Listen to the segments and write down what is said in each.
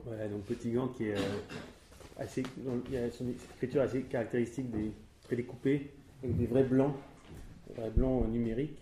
Voilà, donc Petit Gant qui est assez, il y a son écriture assez caractéristique, très découpée, avec des vrais blancs numériques.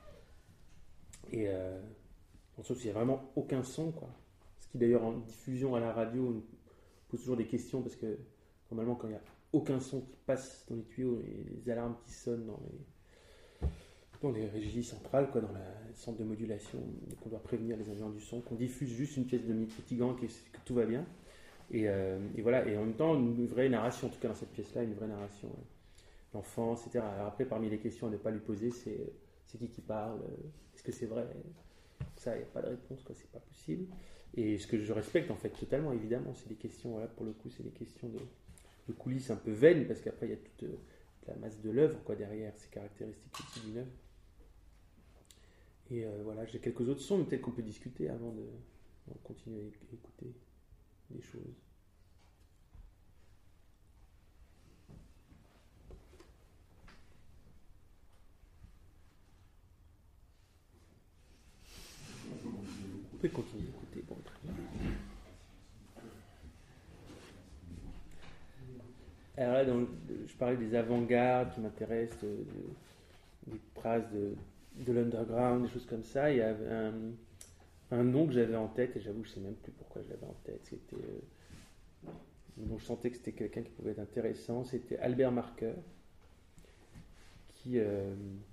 Et en sens, il n'y a vraiment aucun son, quoi. Ce qui d'ailleurs en diffusion à la radio nous pose toujours des questions, parce que normalement quand il n'y a aucun son qui passe dans les tuyaux et les alarmes qui sonnent dans les régies centrales, quoi, dans le centre de modulation, qu'on doit prévenir les ingénieurs du son, qu'on diffuse juste une pièce de Petit Gant, que tout va bien. Et voilà, et en même temps, une vraie narration, en tout cas dans cette pièce-là, une vraie narration. L'enfant, etc. Alors après, parmi les questions à ne pas lui poser, c'est qui parle, est-ce que c'est vrai? Ça, il n'y a pas de réponse, quoi, c'est pas possible. Et ce que je respecte, en fait, totalement, évidemment, c'est des questions, voilà, pour le coup, c'est des questions de coulisses un peu vaines, parce qu'après, il y a toute la masse de l'œuvre, quoi, derrière, ces caractéristiques aussi d'une œuvre. Et voilà, j'ai quelques autres sons, mais peut-être qu'on peut discuter avant de continuer à écouter des choses. On peut continuer à écouter. Bon, très bien. Alors là, je parlais des avant-gardes qui m'intéressent, des phrases de l'underground, des choses comme ça. Il y avait un nom que j'avais en tête, et j'avoue, je ne sais même plus pourquoi je l'avais en tête. C'était, dont je sentais que c'était quelqu'un qui pouvait être intéressant. C'était Albert Marker, qui est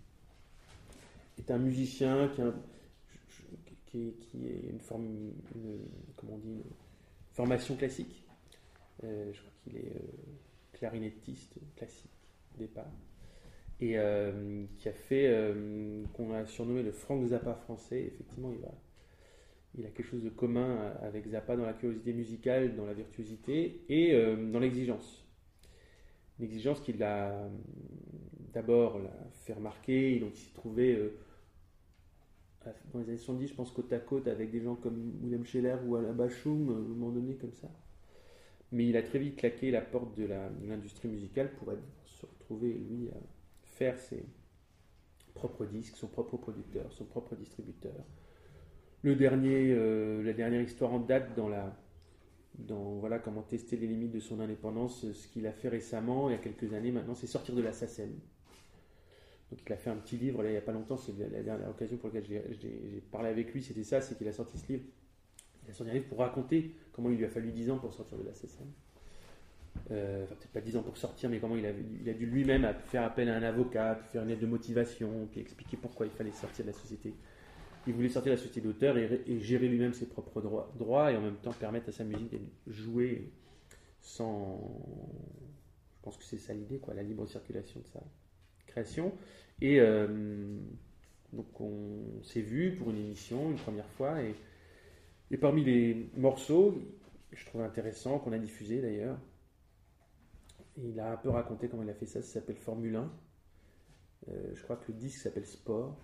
un musicien qui est comment on dit, une formation classique. Je crois qu'il est clarinettiste classique au départ. Et qui a fait, qu'on a surnommé le Frank Zappa français. Effectivement, il a quelque chose de commun avec Zappa dans la curiosité musicale, dans la virtuosité et dans l'exigence. Une exigence qui l'a d'abord fait remarquer, et donc il s'est trouvé dans les années 70, je pense, côte à côte avec des gens comme William Scheller ou Alain Bashung, à un moment donné comme ça. Mais il a très vite claqué la porte de l'industrie musicale pour se retrouver, lui, à faire ses propres disques, son propre producteur, son propre distributeur. La dernière histoire en date dans voilà, comment tester les limites de son indépendance, ce qu'il a fait récemment, il y a quelques années maintenant, c'est sortir de la SACEM. Donc il a fait un petit livre, là, il n'y a pas longtemps, c'est la dernière occasion pour laquelle j'ai parlé avec lui, c'était ça, c'est qu'il a sorti ce livre. Il a sorti un livre pour raconter comment il lui a fallu 10 ans pour sortir de la SACEM. Enfin, peut-être pas 10 ans pour sortir, mais comment il a dû lui-même faire appel à un avocat, puis faire une lettre de motivation, puis expliquer pourquoi il fallait sortir de la société. Il voulait sortir de la société d'auteur et gérer lui-même ses propres droits et en même temps permettre à sa musique de jouer sans... Je pense que c'est ça l'idée, quoi, la libre circulation de sa création. Et donc on s'est vu pour une émission, une première fois, et parmi les morceaux, je trouve intéressant, qu'on a diffusé d'ailleurs, il a un peu raconté comment il a fait ça s'appelle Formule 1. Je crois que le disque s'appelle Sport.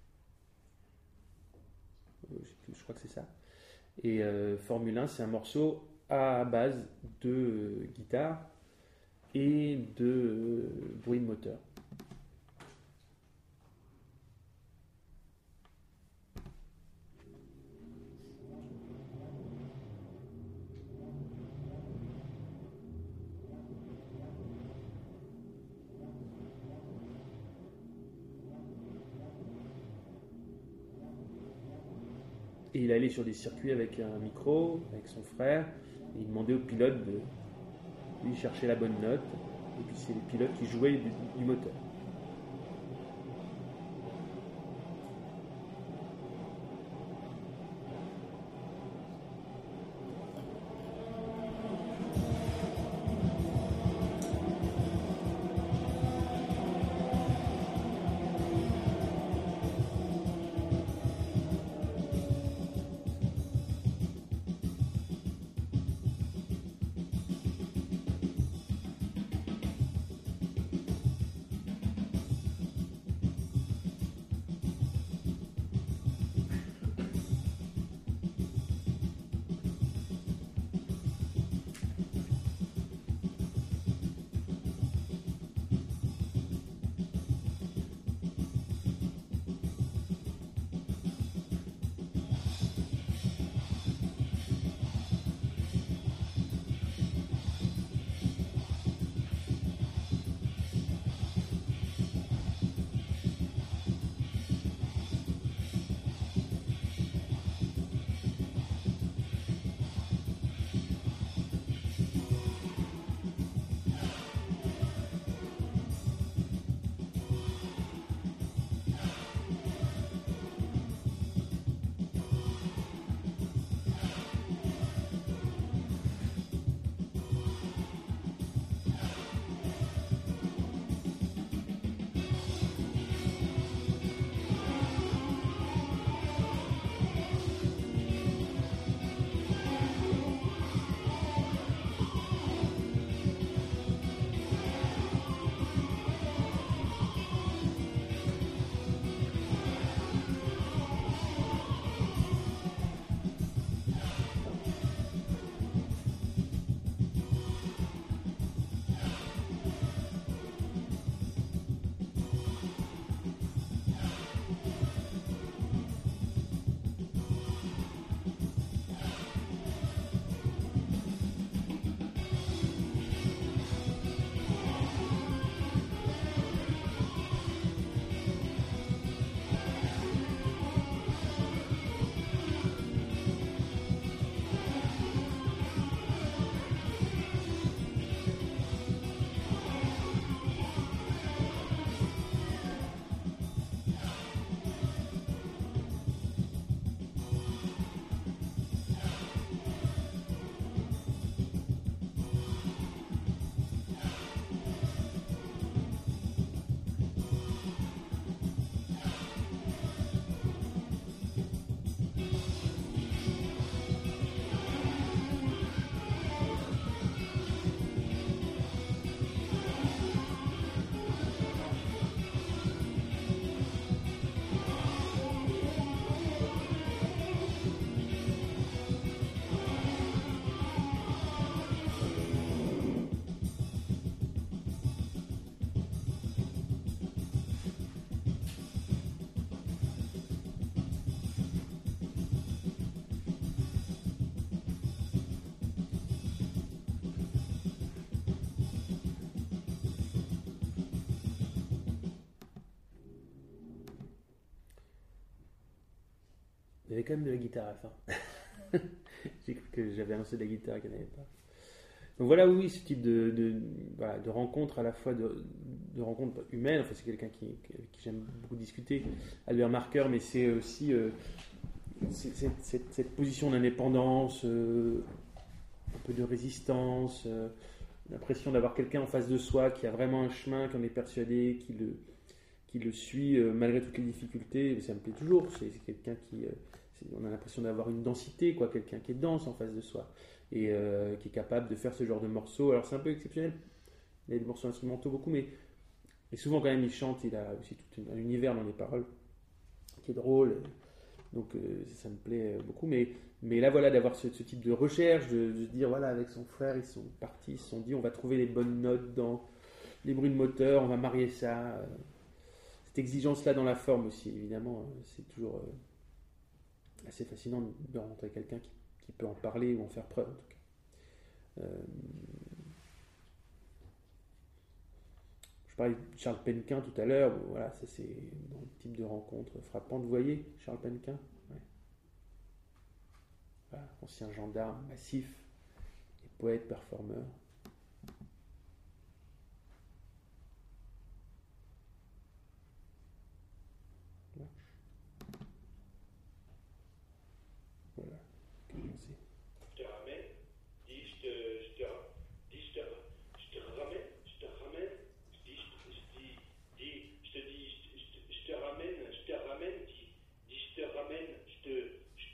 Je crois que c'est ça. Et Formule 1, c'est un morceau à base de guitare et de bruit de moteur. Et il allait sur des circuits avec un micro, avec son frère, et il demandait au pilote de lui chercher la bonne note, et puis c'est les pilotes qui jouaient du moteur. Il y avait quand même de la guitare à la fin. J'ai cru que j'avais annoncé de la guitare qu'il n'y en avait pas. Donc voilà, oui, ce type voilà, de rencontre, à la fois de rencontre humaine. Enfin, c'est quelqu'un qui j'aime beaucoup discuter, Albert Marker, mais c'est aussi cette position d'indépendance, un peu de résistance, l'impression d'avoir quelqu'un en face de soi qui a vraiment un chemin, qui en est persuadé, qui le suit malgré toutes les difficultés. Ça me plaît toujours. C'est quelqu'un on a l'impression d'avoir une densité, quoi, quelqu'un qui est dense en face de soi et qui est capable de faire ce genre de morceaux. Alors c'est un peu exceptionnel. Il y a des morceaux instrumentaux beaucoup, mais souvent quand même il chante. Il a aussi tout un univers dans les paroles qui est drôle. Donc ça me plaît beaucoup. Mais là voilà, d'avoir ce type de recherche, de se dire voilà, avec son frère ils sont partis, ils se sont dit on va trouver les bonnes notes dans les bruits de moteur, on va marier ça. Cette exigence-là dans la forme aussi, évidemment, c'est toujours assez fascinant de rencontrer quelqu'un qui peut en parler ou en faire preuve en tout cas. Je parlais de Charles Penquin tout à l'heure. Voilà, ça c'est dans le type de rencontre frappante. Vous voyez Charles Penquin, ouais. Voilà, ancien gendarme massif et poète performeur. Voilà. Je te ramène, dis je te ramène, je te ramène, je te ramène, dis je te ramène, je te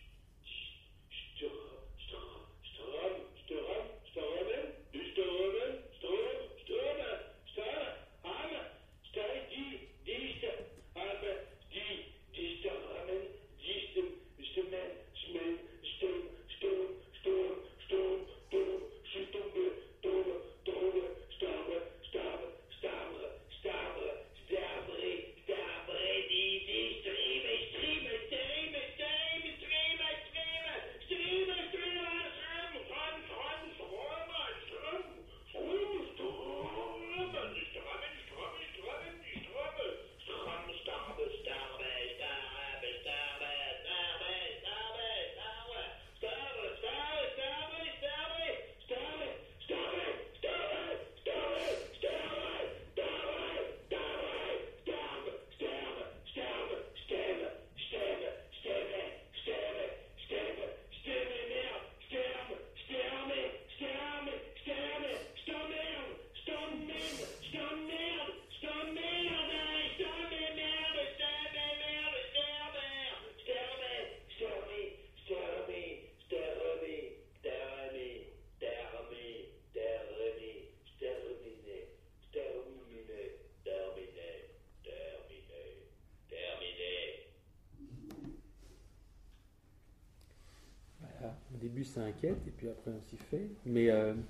Au début, ça inquiète, et puis après, on s'y fait. Mais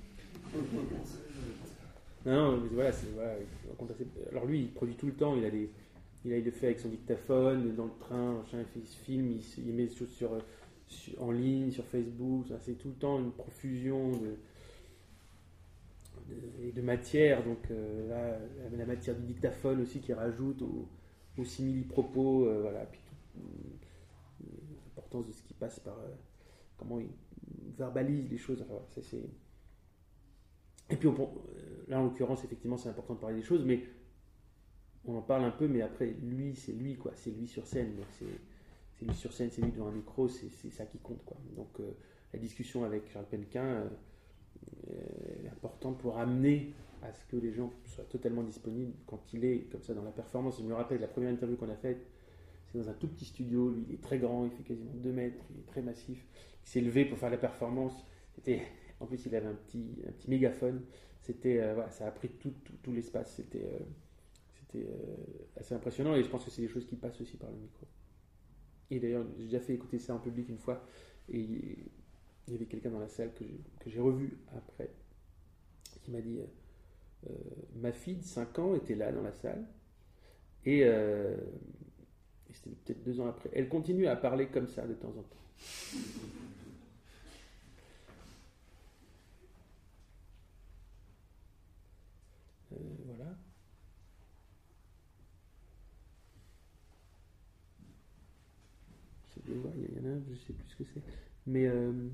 non, mais voilà, alors lui, il produit tout le temps. Il le fait avec son dictaphone, dans le train, machin, il se filme, il met des choses en ligne, sur Facebook. C'est tout le temps une profusion de matière. Donc là, la matière du dictaphone aussi qui rajoute au simili-propos, voilà, puis l'importance de ce qui passe par comment il verbalise les choses. Enfin, c'est. Et puis là, en l'occurrence, effectivement, c'est important de parler des choses, mais on en parle un peu, mais après, lui, c'est lui, quoi. C'est lui sur scène. Donc c'est lui sur scène, c'est lui devant un micro, c'est ça qui compte, quoi. Donc la discussion avec Charles Penquin est importante pour amener à ce que les gens soient totalement disponibles quand il est comme ça dans la performance. Je me rappelle la première interview qu'on a faite, c'est dans un tout petit studio. Lui, il est très grand, il fait quasiment 2 mètres, il est très massif. Il s'est levé pour faire la performance. En plus, il avait un petit mégaphone. Voilà, ça a pris tout l'espace. C'était assez impressionnant, et je pense que c'est des choses qui passent aussi par le micro. Et d'ailleurs, j'ai déjà fait écouter ça en public une fois, et il y avait quelqu'un dans la salle que j'ai revu après, qui m'a dit ma fille de 5 ans était là dans la salle, et c'était peut-être 2 ans après. Elle continue à parler comme ça de temps en temps. Voilà. C'est voir, il y en a un, je sais plus ce que c'est. Mais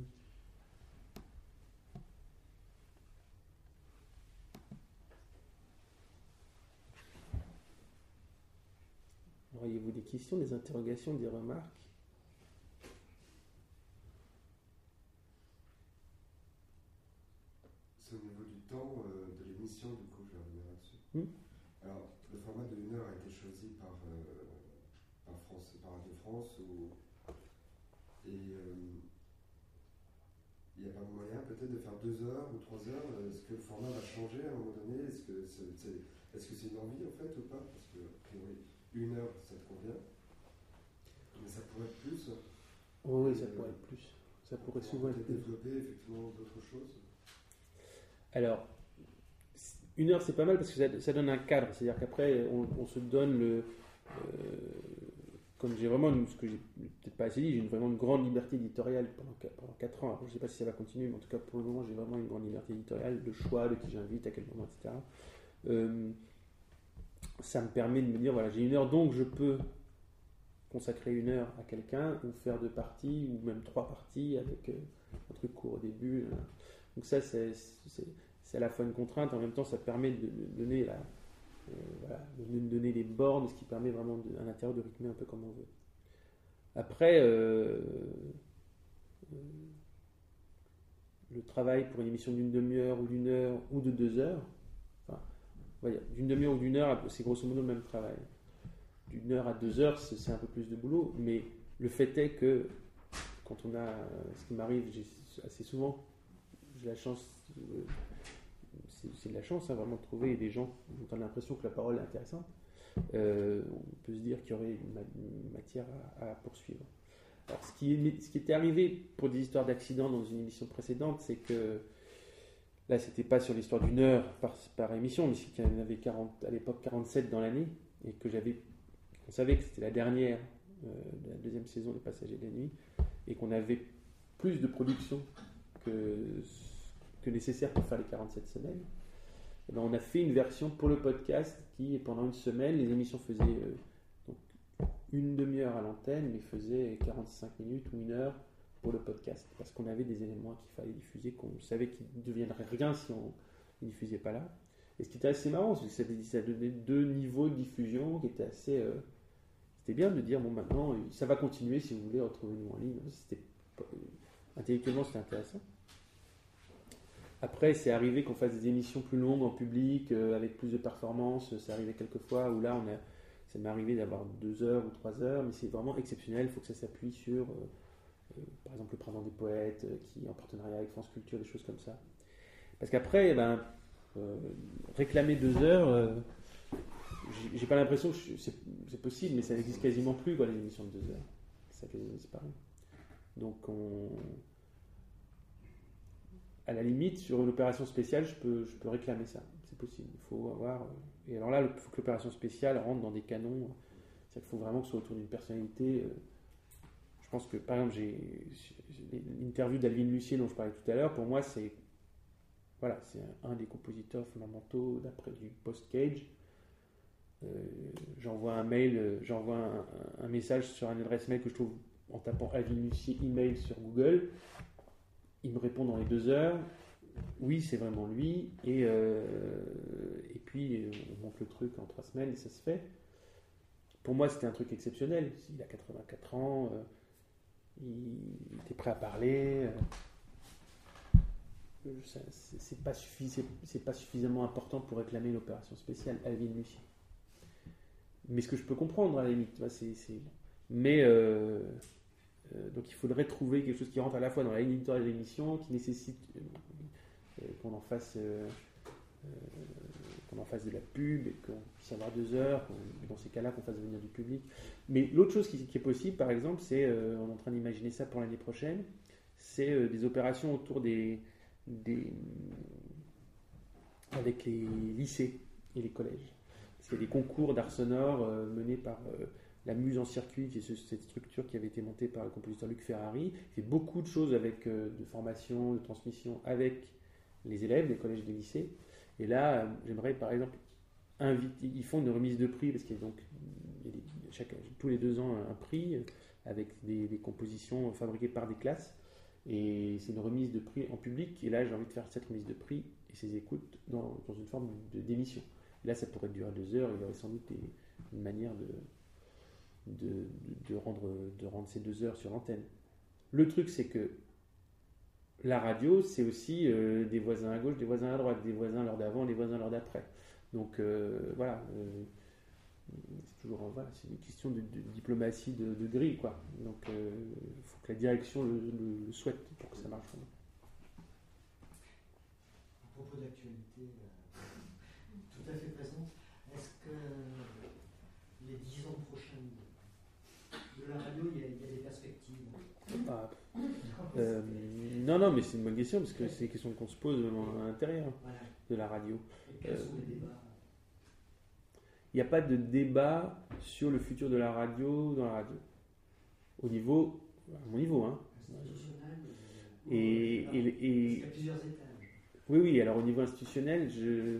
auriez-vous des questions, des interrogations, des remarques? C'est au niveau du temps de l'émission, du coup, je vais revenir là-dessus. Alors, le format de 1 heure a été choisi par Radio France, et il n'y a pas moyen peut-être de faire 2 heures ou 3 heures. Est-ce que le format va changer à un moment donné? Est-ce que c'est une envie en fait ou pas? Parce que, a priori, 1 heure, ça te convient, mais ça pourrait être plus. Oui, ça pourrait être plus. Ça pourrait souvent être plus. Développer effectivement d'autres choses. Alors, 1 heure, c'est pas mal parce que ça donne un cadre. C'est-à-dire qu'après, on se donne comme j'ai vraiment, ce que j'ai peut-être pas assez dit, j'ai vraiment une grande liberté éditoriale pendant 4 ans. Alors, je ne sais pas si ça va continuer, mais en tout cas, pour le moment, j'ai vraiment une grande liberté éditoriale, de choix de qui j'invite, à quel moment, etc. Ça me permet de me dire, voilà, j'ai 1 heure, donc je peux consacrer 1 heure à quelqu'un, ou faire 2 parties, ou même 3 parties, avec un truc court au début. Donc ça, c'est à la fois une contrainte, en même temps, ça permet de donner de donner les bornes, ce qui permet vraiment à l'intérieur de rythmer un peu comme on veut. Après, le travail pour une émission d'une demi-heure ou d'une heure ou de 2 heures, enfin, d'une demi-heure ou d'une heure, c'est grosso modo le même travail. D'1 heure à 2 heures, c'est un peu plus de boulot, mais le fait est que quand on a, ce qui m'arrive assez souvent, j'ai la chance, c'est de la chance, vraiment de trouver des gens dont on a l'impression que la parole est intéressante. On peut se dire qu'il y aurait une matière à poursuivre. Alors, ce qui était arrivé pour des histoires d'accidents dans une émission précédente, c'est que là, c'était pas sur l'histoire d'1 heure par émission, mais qu'il y en avait à l'époque 47 dans l'année, et que on savait que c'était la dernière de la 2e saison des Passagers de la Nuit, et qu'on avait plus de production que nécessaire pour faire les 47 semaines. Et ben, on a fait une version pour le podcast qui, pendant une semaine, les émissions faisaient donc une demi-heure à l'antenne, mais faisaient 45 minutes ou 1 heure pour le podcast, parce qu'on avait des éléments qu'il fallait diffuser, qu'on savait qu'ils ne deviendraient rien si on ne diffusait pas là. Et ce qui était assez marrant, c'est que ça donnait 2 niveaux de diffusion qui étaient assez... c'était bien de dire, bon, maintenant, ça va continuer si vous voulez retrouver nous en ligne. Intellectuellement, c'était intéressant. Après, c'est arrivé qu'on fasse des émissions plus longues en public, avec plus de performance. C'est arrivé quelques fois où là, ça m'est arrivé d'avoir 2 heures ou 3 heures, mais c'est vraiment exceptionnel. Il faut que ça s'appuie sur, par exemple, le Printemps des Poètes, qui est en partenariat avec France Culture, des choses comme ça. Parce qu'après, réclamer 2 heures, j'ai pas l'impression que c'est possible, mais ça n'existe quasiment plus, les émissions de 2 heures. Ça a quasiment disparu. Donc, à la limite, sur une opération spéciale, je peux réclamer ça. C'est possible. Il faut avoir. Et alors là, il faut que l'opération spéciale rentre dans des canons. C'est-à-dire qu'il faut vraiment que ce soit autour d'une personnalité. Je pense que, par exemple, j'ai l'interview d'Alvin Lucier dont je parlais tout à l'heure. Pour moi, c'est un des compositeurs fondamentaux d'après du post-Cage. J'envoie un mail, j'envoie un message sur une adresse mail que je trouve en tapant Alvin Lucier email sur Google. Il me répond dans les 2 heures, oui, c'est vraiment lui, et puis on monte le truc en 3 semaines et ça se fait. Pour moi, c'était un truc exceptionnel. Il a 84 ans, il était prêt à parler. C'est pas suffisamment important pour réclamer l'opération spéciale Alvin Lucier. Mais ce que je peux comprendre à la limite, mais donc il faudrait trouver quelque chose qui rentre à la fois dans la ligne éditoriale de l'émission, qui nécessite qu'on en fasse de la pub, et qu'on puisse avoir 2 heures, dans ces cas-là qu'on fasse venir du public. Mais l'autre chose qui est possible, par exemple, c'est, on est en train d'imaginer ça pour l'année prochaine, c'est des opérations autour avec les lycées et les collèges. Parce qu'il y a des concours d'art sonore menés par la Muse en circuit, qui est cette structure qui avait été montée par le compositeur Luc Ferrari. Il fait beaucoup de choses de formation, de transmission avec les élèves des collèges et des lycées. Et là, j'aimerais par exemple inviter, ils font une remise de prix, parce qu'il y a tous les 2 ans un prix avec des compositions fabriquées par des classes. Et c'est une remise de prix en public. Et là, j'ai envie de faire cette remise de prix et ces écoutes dans une forme d'émission. Là, ça pourrait durer 2 heures. Il y aurait sans doute une manière de rendre ces 2 heures sur l'antenne. Le truc, c'est que la radio, c'est aussi des voisins à gauche, des voisins à droite, des voisins l'heure d'avant, des voisins l'heure d'après. Donc voilà, c'est toujours c'est une question de diplomatie de grille, quoi. Donc il faut que la direction le souhaite pour que ça marche. À propos d'actualité tout à fait présente, est-ce que les 10 ans prochains de la radio, il y a des perspectives? Non, mais c'est une bonne question parce que c'est des questions qu'on se pose à l'intérieur de la radio. Et quels sont les débats? Il n'y a pas de débat sur le futur de la radio dans la radio. À mon niveau. Hein. Institutionnel Et il y a plusieurs étages. Oui, alors au niveau institutionnel,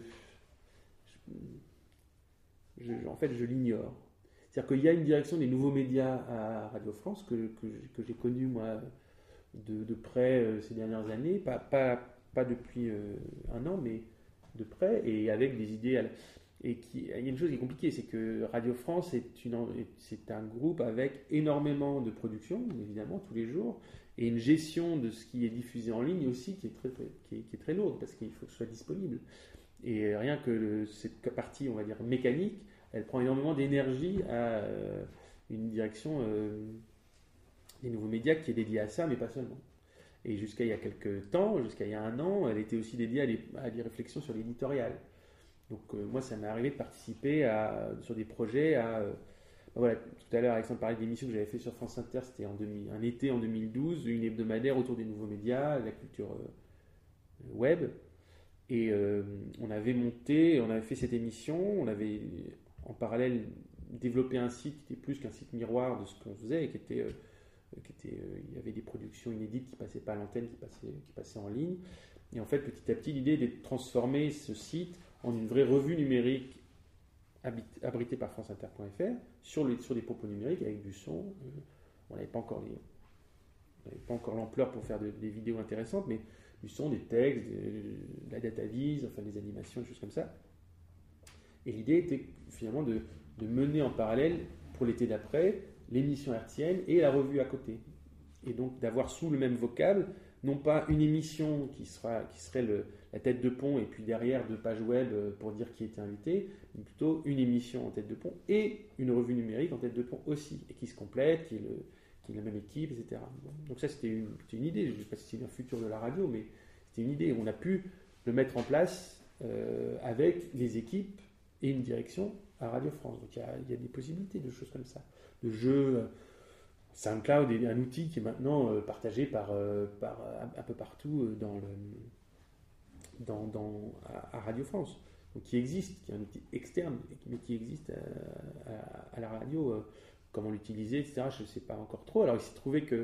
en fait, je l'ignore. C'est-à-dire qu'il y a une direction des nouveaux médias à Radio France que j'ai connue, moi, de près ces dernières années, pas depuis 1 an, mais de près, et avec des idées. Il y a une chose qui est compliquée, c'est que Radio France c'est un groupe avec énormément de production, évidemment, tous les jours, et une gestion de ce qui est diffusé en ligne aussi qui est très lourde, parce qu'il faut que ce soit disponible. Et rien que cette partie, on va dire, mécanique, elle prend énormément d'énergie à une direction des nouveaux médias qui est dédiée à ça, mais pas seulement. Et jusqu'à il y a quelques temps, jusqu'à il y a 1 an, elle était aussi dédiée à des réflexions sur l'éditorial. Donc moi, ça m'est arrivé de participer sur des projets voilà, tout à l'heure, Alexandre parlait d'émissions que j'avais fait sur France Inter, c'était un été en 2012, une hebdomadaire autour des nouveaux médias, de la culture web. Et on avait fait cette émission, on avait en parallèle développé un site qui était plus qu'un site miroir de ce qu'on faisait, et il y avait des productions inédites qui passaient pas à l'antenne, qui passaient en ligne. Et en fait, petit à petit, l'idée était de transformer ce site en une vraie revue numérique abritée par franceinter.fr sur des propos numériques avec du son. On n'avait pas encore l'ampleur pour faire des vidéos intéressantes, mais du son, des textes, de la data vise, enfin des animations, des choses comme ça. Et l'idée était finalement de mener en parallèle, pour l'été d'après, l'émission hertzienne et la revue à côté. Et donc d'avoir sous le même vocable, non pas une émission qui serait la tête de pont et puis derrière 2 pages web pour dire qui était invité, mais plutôt une émission en tête de pont et une revue numérique en tête de pont aussi, et qui se complète, qui est la même équipe, etc. Donc ça, c'était une idée. Je ne sais pas si c'est un futur de la radio, mais c'était une idée. On a pu le mettre en place avec les équipes et une direction à Radio France. Donc il y a des possibilités de choses comme ça, de jeux. SoundCloud est un outil qui est maintenant partagé par un peu partout à Radio France. Donc qui existe, qui est un outil externe, mais qui existe à la radio. Comment l'utiliser, etc. Je ne sais pas encore trop. Alors il s'est trouvé que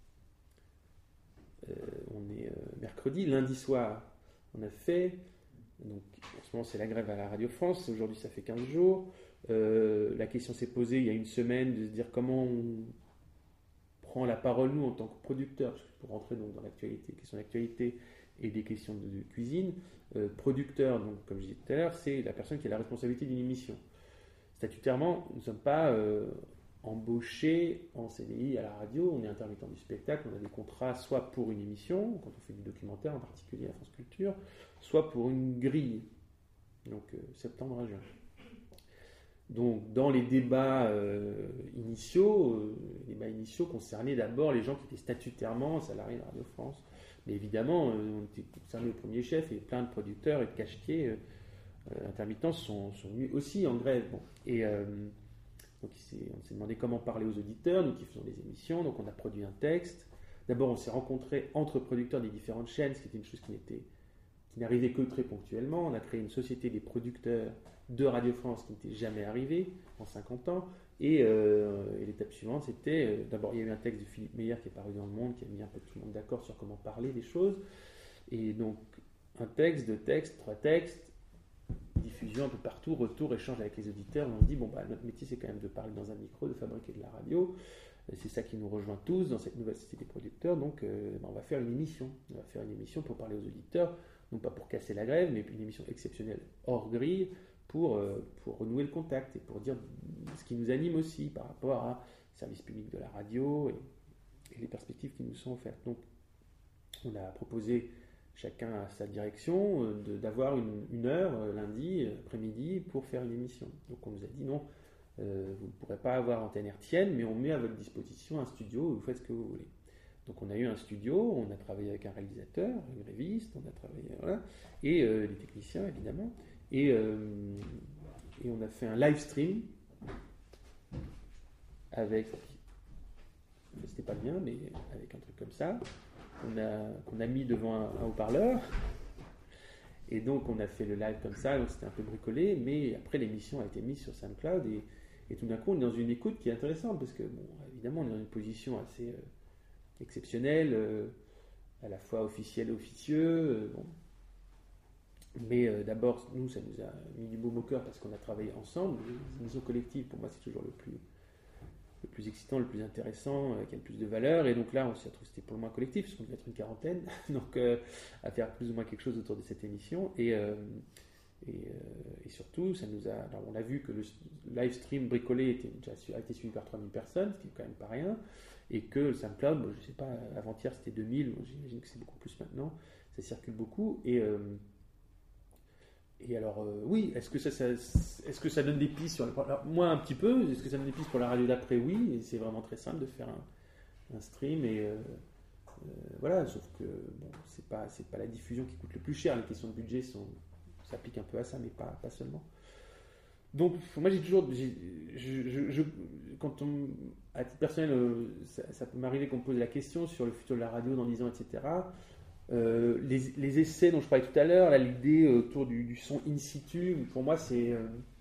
on est mercredi, lundi soir, on a fait. Donc en ce moment c'est la grève à la Radio France. Aujourd'hui ça fait 15 jours. La question s'est posée il y a 1 semaine de se dire comment on prend la parole nous en tant que producteurs, pour rentrer donc dans l'actualité, questions d'actualité et des questions de cuisine. Producteur, donc comme je disais tout à l'heure, c'est la personne qui a la responsabilité d'une émission. Statutairement, nous ne sommes pas embauchés en CDI à la radio, on est intermittent du spectacle, on a des contrats soit pour une émission, quand on fait du documentaire en particulier à France Culture, soit pour une grille, donc septembre à juin. Donc dans les débats initiaux concernaient d'abord les gens qui étaient statutairement salariés de Radio France. Mais évidemment, on était concernés au premier chef, et plein de producteurs et de cachetiers intermittents sont venus aussi en grève. Bon. Et donc on s'est demandé comment parler aux auditeurs, nous qui faisons des émissions. Donc on a produit un texte. D'abord, on s'est rencontrés entre producteurs des différentes chaînes, ce qui était une chose qui n'arrivait que très ponctuellement. On a créé une société des producteurs de Radio France qui n'était jamais arrivée en 50 ans. Et l'étape suivante, c'était, d'abord il y a eu un texte de Philippe Meyer qui est paru dans Le Monde, qui a mis un peu tout le monde d'accord sur comment parler des choses. Et donc un texte, 2 textes, 3 textes, diffusion un peu partout, retour, échange avec les auditeurs. On se dit, notre métier c'est quand même de parler dans un micro, de fabriquer de la radio. C'est ça qui nous rejoint tous dans cette nouvelle société des producteurs. Donc, on va faire une émission. On va faire une émission pour parler aux auditeurs, non pas pour casser la grève, mais une émission exceptionnelle hors grille pour renouer le contact et pour dire ce qui nous anime aussi par rapport à service public de la radio et les perspectives qui nous sont offertes. Donc, on a proposé chacun à sa direction d'avoir une heure lundi après-midi pour faire une émission. Donc, on nous a dit non, vous ne pourrez pas avoir antenne hertzienne, mais on met à votre disposition un studio où vous faites ce que vous voulez. Donc, on a eu un studio, on a travaillé avec un réalisateur, une gréviste, on a travaillé, voilà, et les techniciens évidemment, et on a fait un live stream avec, c'était pas le mien, mais avec un truc comme ça, qu'on a mis devant un haut-parleur, et donc on a fait le live comme ça, donc c'était un peu bricolé, mais après l'émission a été mise sur SoundCloud, et tout d'un coup on est dans une écoute qui est intéressante, parce que, bon, évidemment on est dans une position assez exceptionnelle, à la fois officielle et officieux, bon. Mais d'abord, nous, ça nous a mis du baume au cœur parce qu'on a travaillé ensemble. Les émissions collectives, pour moi, c'est toujours le plus excitant, le plus intéressant, qui a le plus de valeur. Et donc là, on s'est retrouvé, c'était pour le moins collectif, parce qu'on devait être une quarantaine, donc à faire plus ou moins quelque chose autour de cette émission. Et surtout, ça nous a. Alors, on a vu que le live stream bricolé a été suivi par 3000 personnes, ce qui est quand même pas rien. Et que le SoundCloud, bon, je ne sais pas, avant-hier c'était 2000, j'imagine que c'est beaucoup plus maintenant. Ça circule beaucoup. Et alors, oui, est-ce que ça donne des pistes sur alors, moi, un petit peu. Est-ce que ça donne des pistes pour la radio d'après? Oui, et c'est vraiment très simple de faire un stream. Et voilà, sauf que bon, c'est pas la diffusion qui coûte le plus cher. Les questions de budget s'appliquent un peu à ça, mais pas seulement. Donc, moi, j'ai toujours. À titre personnel, ça peut m'arriver qu'on me pose la question sur le futur de la radio dans 10 ans, etc. Les essais dont je parlais tout à l'heure, là, l'idée autour du son in situ, pour moi c'est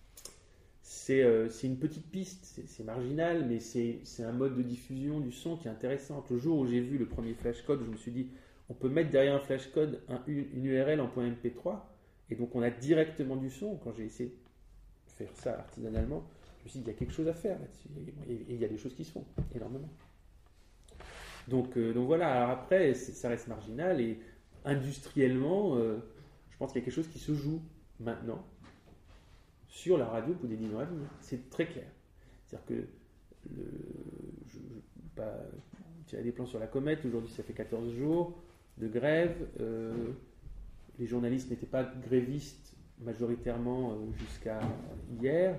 une petite piste, c'est marginal, mais c'est un mode de diffusion du son qui est intéressant. Le jour où j'ai vu le premier flashcode, je me suis dit on peut mettre derrière un flashcode une URL en .mp3 et donc on a directement du son. Quand j'ai essayé de faire ça artisanalement, je me suis dit il y a quelque chose à faire là-dessus, et il y a des choses qui se font énormément. Donc voilà, alors après, ça reste marginal et industriellement, je pense qu'il y a quelque chose qui se joue maintenant sur la radio pour des 10 ans à venir. C'est très clair. C'est-à-dire que, je ne vais pas tirer des plans sur la comète, aujourd'hui ça fait 14 jours de grève, les journalistes n'étaient pas grévistes majoritairement jusqu'à hier.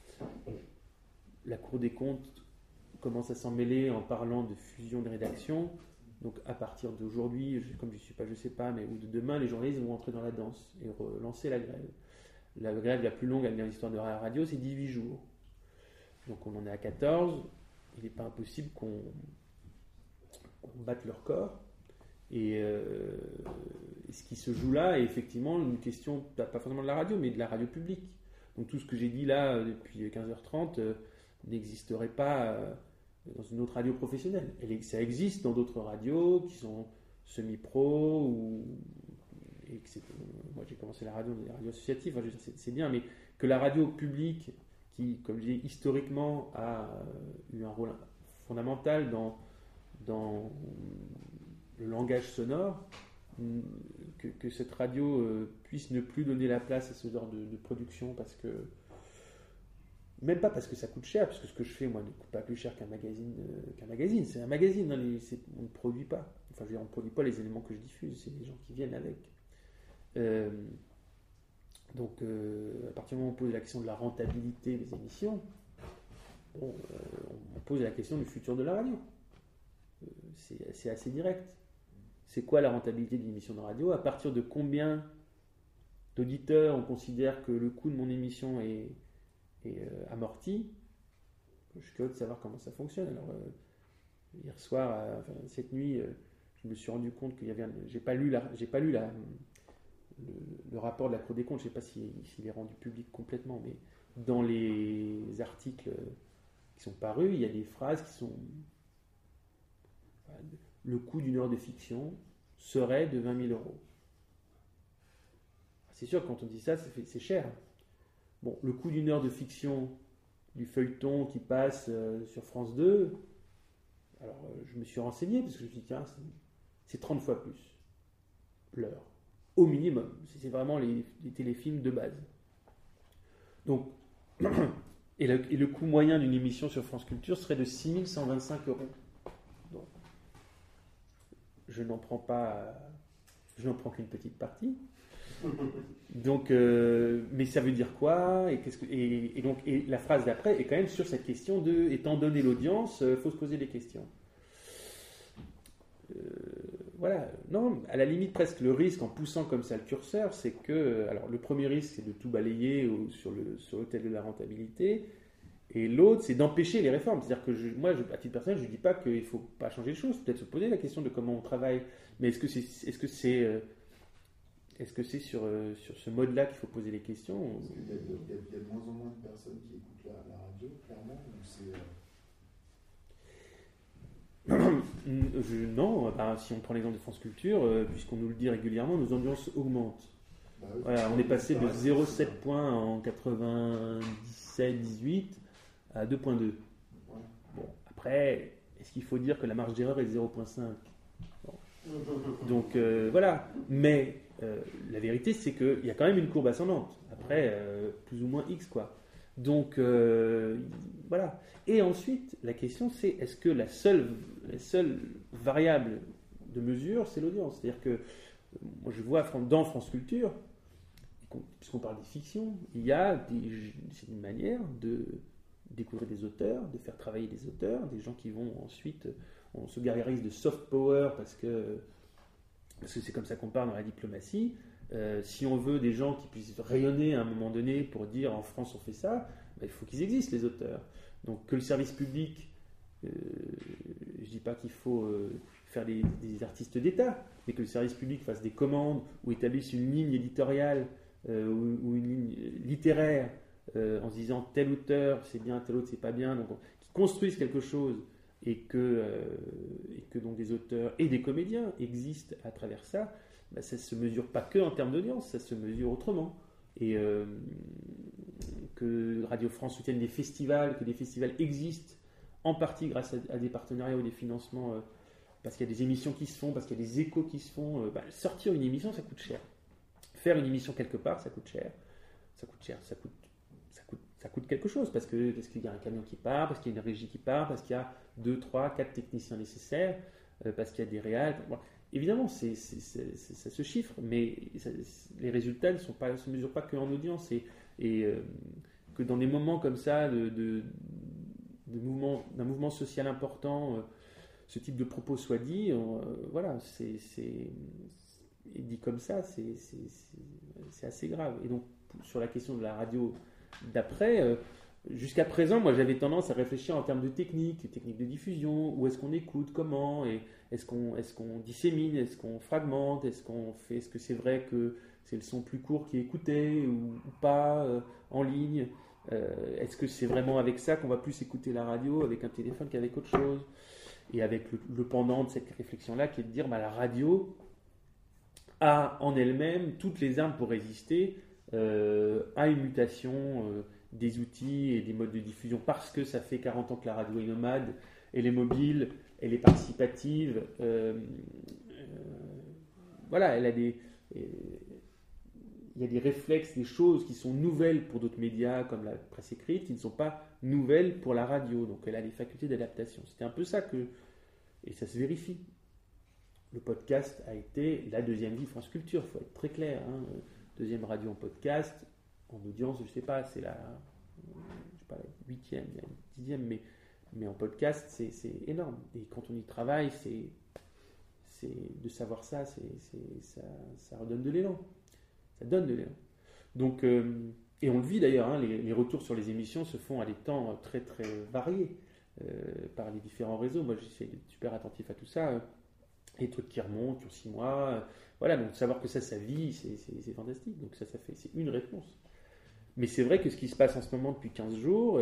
La Cour des comptes commence à s'en mêler en parlant de fusion de rédaction. Donc à partir d'aujourd'hui, comme je ne sais pas, mais ou de demain, les journalistes vont entrer dans la danse et relancer la grève. La grève la plus longue dans l'histoire de la radio, c'est 18 jours. Donc on en est à 14. Il n'est pas impossible qu'on batte leur corps. Et ce qui se joue là est effectivement une question, pas forcément de la radio, mais de la radio publique. Donc tout ce que j'ai dit là depuis 15h30 n'existerait pas dans une autre radio professionnelle. Ça existe dans d'autres radios qui sont semi-pro moi j'ai commencé la radio, les radios associatives, enfin, je veux dire, c'est bien, mais que la radio publique qui, comme je dis, historiquement a eu un rôle fondamental dans le langage sonore, que cette radio puisse ne plus donner la place à ce genre de production parce que même pas parce que ça coûte cher, parce que ce que je fais, moi, ne coûte pas plus cher qu'un magazine. C'est un magazine, hein, on ne produit pas. Enfin, je veux dire, on ne produit pas les éléments que je diffuse, c'est les gens qui viennent avec. Donc, à partir du moment où on pose la question de la rentabilité des émissions, on pose la question du futur de la radio. C'est assez direct. C'est quoi la rentabilité d'une émission de radio? À partir de combien d'auditeurs on considère que le coût de mon émission est amorti? Je suis curieux de savoir comment ça fonctionne. Alors, hier soir, cette nuit, je me suis rendu compte qu'il y avait j'ai pas lu le rapport de la Cour des comptes. Je ne sais pas s'il est rendu public complètement, mais dans les articles qui sont parus, il y a des phrases qui sont le coût d'une heure de fiction serait de 20 000 €. C'est sûr que quand on dit ça, c'est cher. Bon, le coût d'une heure de fiction du feuilleton qui passe sur France 2, me suis renseigné, parce que je me suis dit, tiens, c'est 30 fois plus l'heure, au minimum. C'est vraiment les téléfilms de base. Donc, et le coût moyen d'une émission sur France Culture serait de 6 125 €. Donc, je n'en prends qu'une petite partie. Donc, mais ça veut dire quoi, et la phrase d'après est quand même sur cette question de, étant donné l'audience, faut se poser des questions. Voilà, non, à la limite presque le risque en poussant comme ça le curseur, c'est que, alors le premier risque c'est de tout balayer sur l'autel de la rentabilité, et l'autre c'est d'empêcher les réformes. C'est-à-dire que moi, à titre personnel, je ne dis pas qu'il ne faut pas changer les choses, peut-être se poser la question de comment on travaille, mais est-ce que c'est sur ce mode-là qu'il faut poser les questions? Il y a de moins en moins de personnes qui écoutent la radio, clairement, ou c'est... Non, si on prend l'exemple de France Culture, puisqu'on nous le dit régulièrement, nos audiences augmentent. Bah oui, Voilà, on est passé de 0,7 points en 97-18 à 2,2. Ouais. Bon, après, est-ce qu'il faut dire que la marge d'erreur est 0,5? Donc voilà, mais la vérité c'est qu'il y a quand même une courbe ascendante, après plus ou moins X quoi. Donc voilà. Et ensuite, la question c'est, est-ce que la seule variable de mesure c'est l'audience? C'est-à-dire que moi je vois dans France Culture, puisqu'on parle des fictions, c'est une manière de découvrir des auteurs, de faire travailler des auteurs, des gens qui vont ensuite... On se gargarise de soft power parce que c'est comme ça qu'on parle dans la diplomatie. Si on veut des gens qui puissent rayonner à un moment donné pour dire en France on fait ça, il faut qu'ils existent les auteurs. Donc que le service public, je ne dis pas qu'il faut faire des artistes d'État, mais que le service public fasse des commandes ou établisse une ligne éditoriale ou une ligne littéraire en se disant tel auteur c'est bien, tel autre c'est pas bien, donc qui construisent quelque chose. Et que donc des auteurs et des comédiens existent à travers ça, ça ne se mesure pas que en termes d'audience, ça se mesure autrement. Et que Radio France soutienne des festivals, que des festivals existent en partie grâce à des partenariats ou des financements, parce qu'il y a des émissions qui se font, parce qu'il y a des échos qui se font. Sortir une émission, ça coûte cher. Faire une émission quelque part, ça coûte cher. Ça coûte quelque chose, parce qu'il y a un camion qui part, parce qu'il y a une régie qui part, parce qu'il y a 2, 3, 4 techniciens nécessaires, parce qu'il y a des réals. Bon, évidemment, ça se chiffre, mais les résultats ne se mesurent pas qu'en audience, et que dans des moments comme ça, d'un mouvement social important, ce type de propos soit dit, voilà, dit comme ça, c'est assez grave. Et donc, sur la question de la radio d'après, jusqu'à présent, moi j'avais tendance à réfléchir en termes de technique de diffusion, où est-ce qu'on écoute, comment, et est-ce qu'on dissémine, est-ce qu'on fragmente, est-ce que c'est vrai que c'est le son plus court qui est écouté ou pas en ligne, est-ce que c'est vraiment avec ça qu'on va plus écouter la radio avec un téléphone qu'avec autre chose, et avec le pendant de cette réflexion-là qui est de dire la radio a en elle-même toutes les armes pour résister à une mutation des outils et des modes de diffusion, parce que ça fait 40 ans que la radio est nomade, elle est mobile, elle est participative, voilà, il y a des réflexes, des choses qui sont nouvelles pour d'autres médias comme la presse écrite, qui ne sont pas nouvelles pour la radio, donc elle a des facultés d'adaptation. C'était un peu ça et ça se vérifie. Le podcast a été la deuxième vie France Culture, il faut être très clair, hein. Deuxième radio en podcast, en audience, je ne sais pas, c'est la 8e, 10e, mais en podcast, c'est énorme. Et quand on y travaille, c'est de savoir ça, ça redonne de l'élan. Ça donne de l'élan. Donc, et on le vit d'ailleurs, hein, les retours sur les émissions se font à des temps très très variés par les différents réseaux. Moi, j'essaie d'être super attentif à tout ça. Les trucs qui remontent, qui ont 6 mois. Voilà, donc savoir que ça vit, c'est fantastique. Donc c'est une réponse. Mais c'est vrai que ce qui se passe en ce moment depuis 15 jours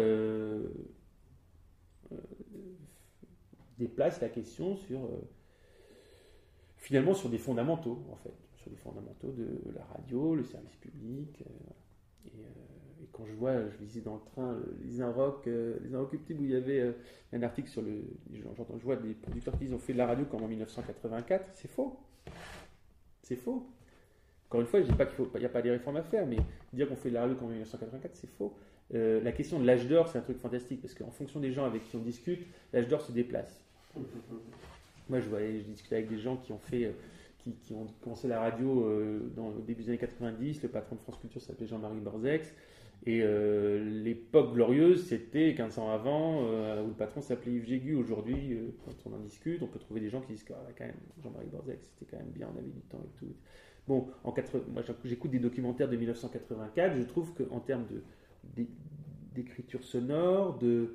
déplace la question finalement sur des fondamentaux, en fait. Sur des fondamentaux de la radio, le service public, et quand je lisais dans le train les Inrocuptibles où il y avait un article sur je vois des producteurs qui disent on fait de la radio comme en 1984, c'est faux. C'est faux. Encore une fois, je ne dis pas qu'il n'y a pas des réformes à faire, mais dire qu'on fait de la radio comme en 1984, c'est faux. La question de l'âge d'or, c'est un truc fantastique, parce qu'en fonction des gens avec qui on discute, l'âge d'or se déplace. Moi, je discutais avec des gens qui ont commencé la radio au début des années 90. Le patron de France Culture s'appelait Jean-Marie Borzex. Et l'époque glorieuse, c'était 15 ans avant, où le patron s'appelait Yves Jégu. Aujourd'hui, quand on en discute, on peut trouver des gens qui disent que quand même, Jean-Marie Borzex, c'était quand même bien, on avait du temps et tout. Bon, moi j'écoute des documentaires de 1984, je trouve qu'en termes d'écriture sonore, de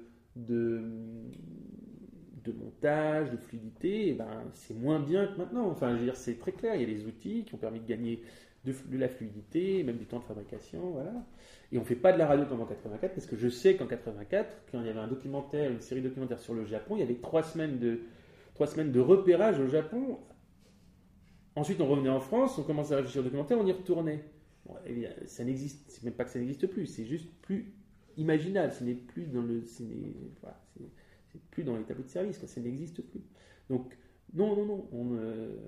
montage, de fluidité, c'est moins bien que maintenant. Enfin, je veux dire, c'est très clair, il y a des outils qui ont permis de gagner de la fluidité, même du temps de fabrication, voilà. Et on ne fait pas de la radio comme en 84, parce que je sais qu'en 84, quand il y avait une série documentaire sur le Japon, il y avait 3 semaines de repérage au Japon. Ensuite, on revenait en France, on commençait à réfléchir au documentaire, on y retournait. Bon, eh bien, ça n'existe, c'est même pas que ça n'existe plus, c'est juste plus imaginable, ce n'est plus dans c'est plus dans les tableaux de service, ça n'existe plus. Donc, non, on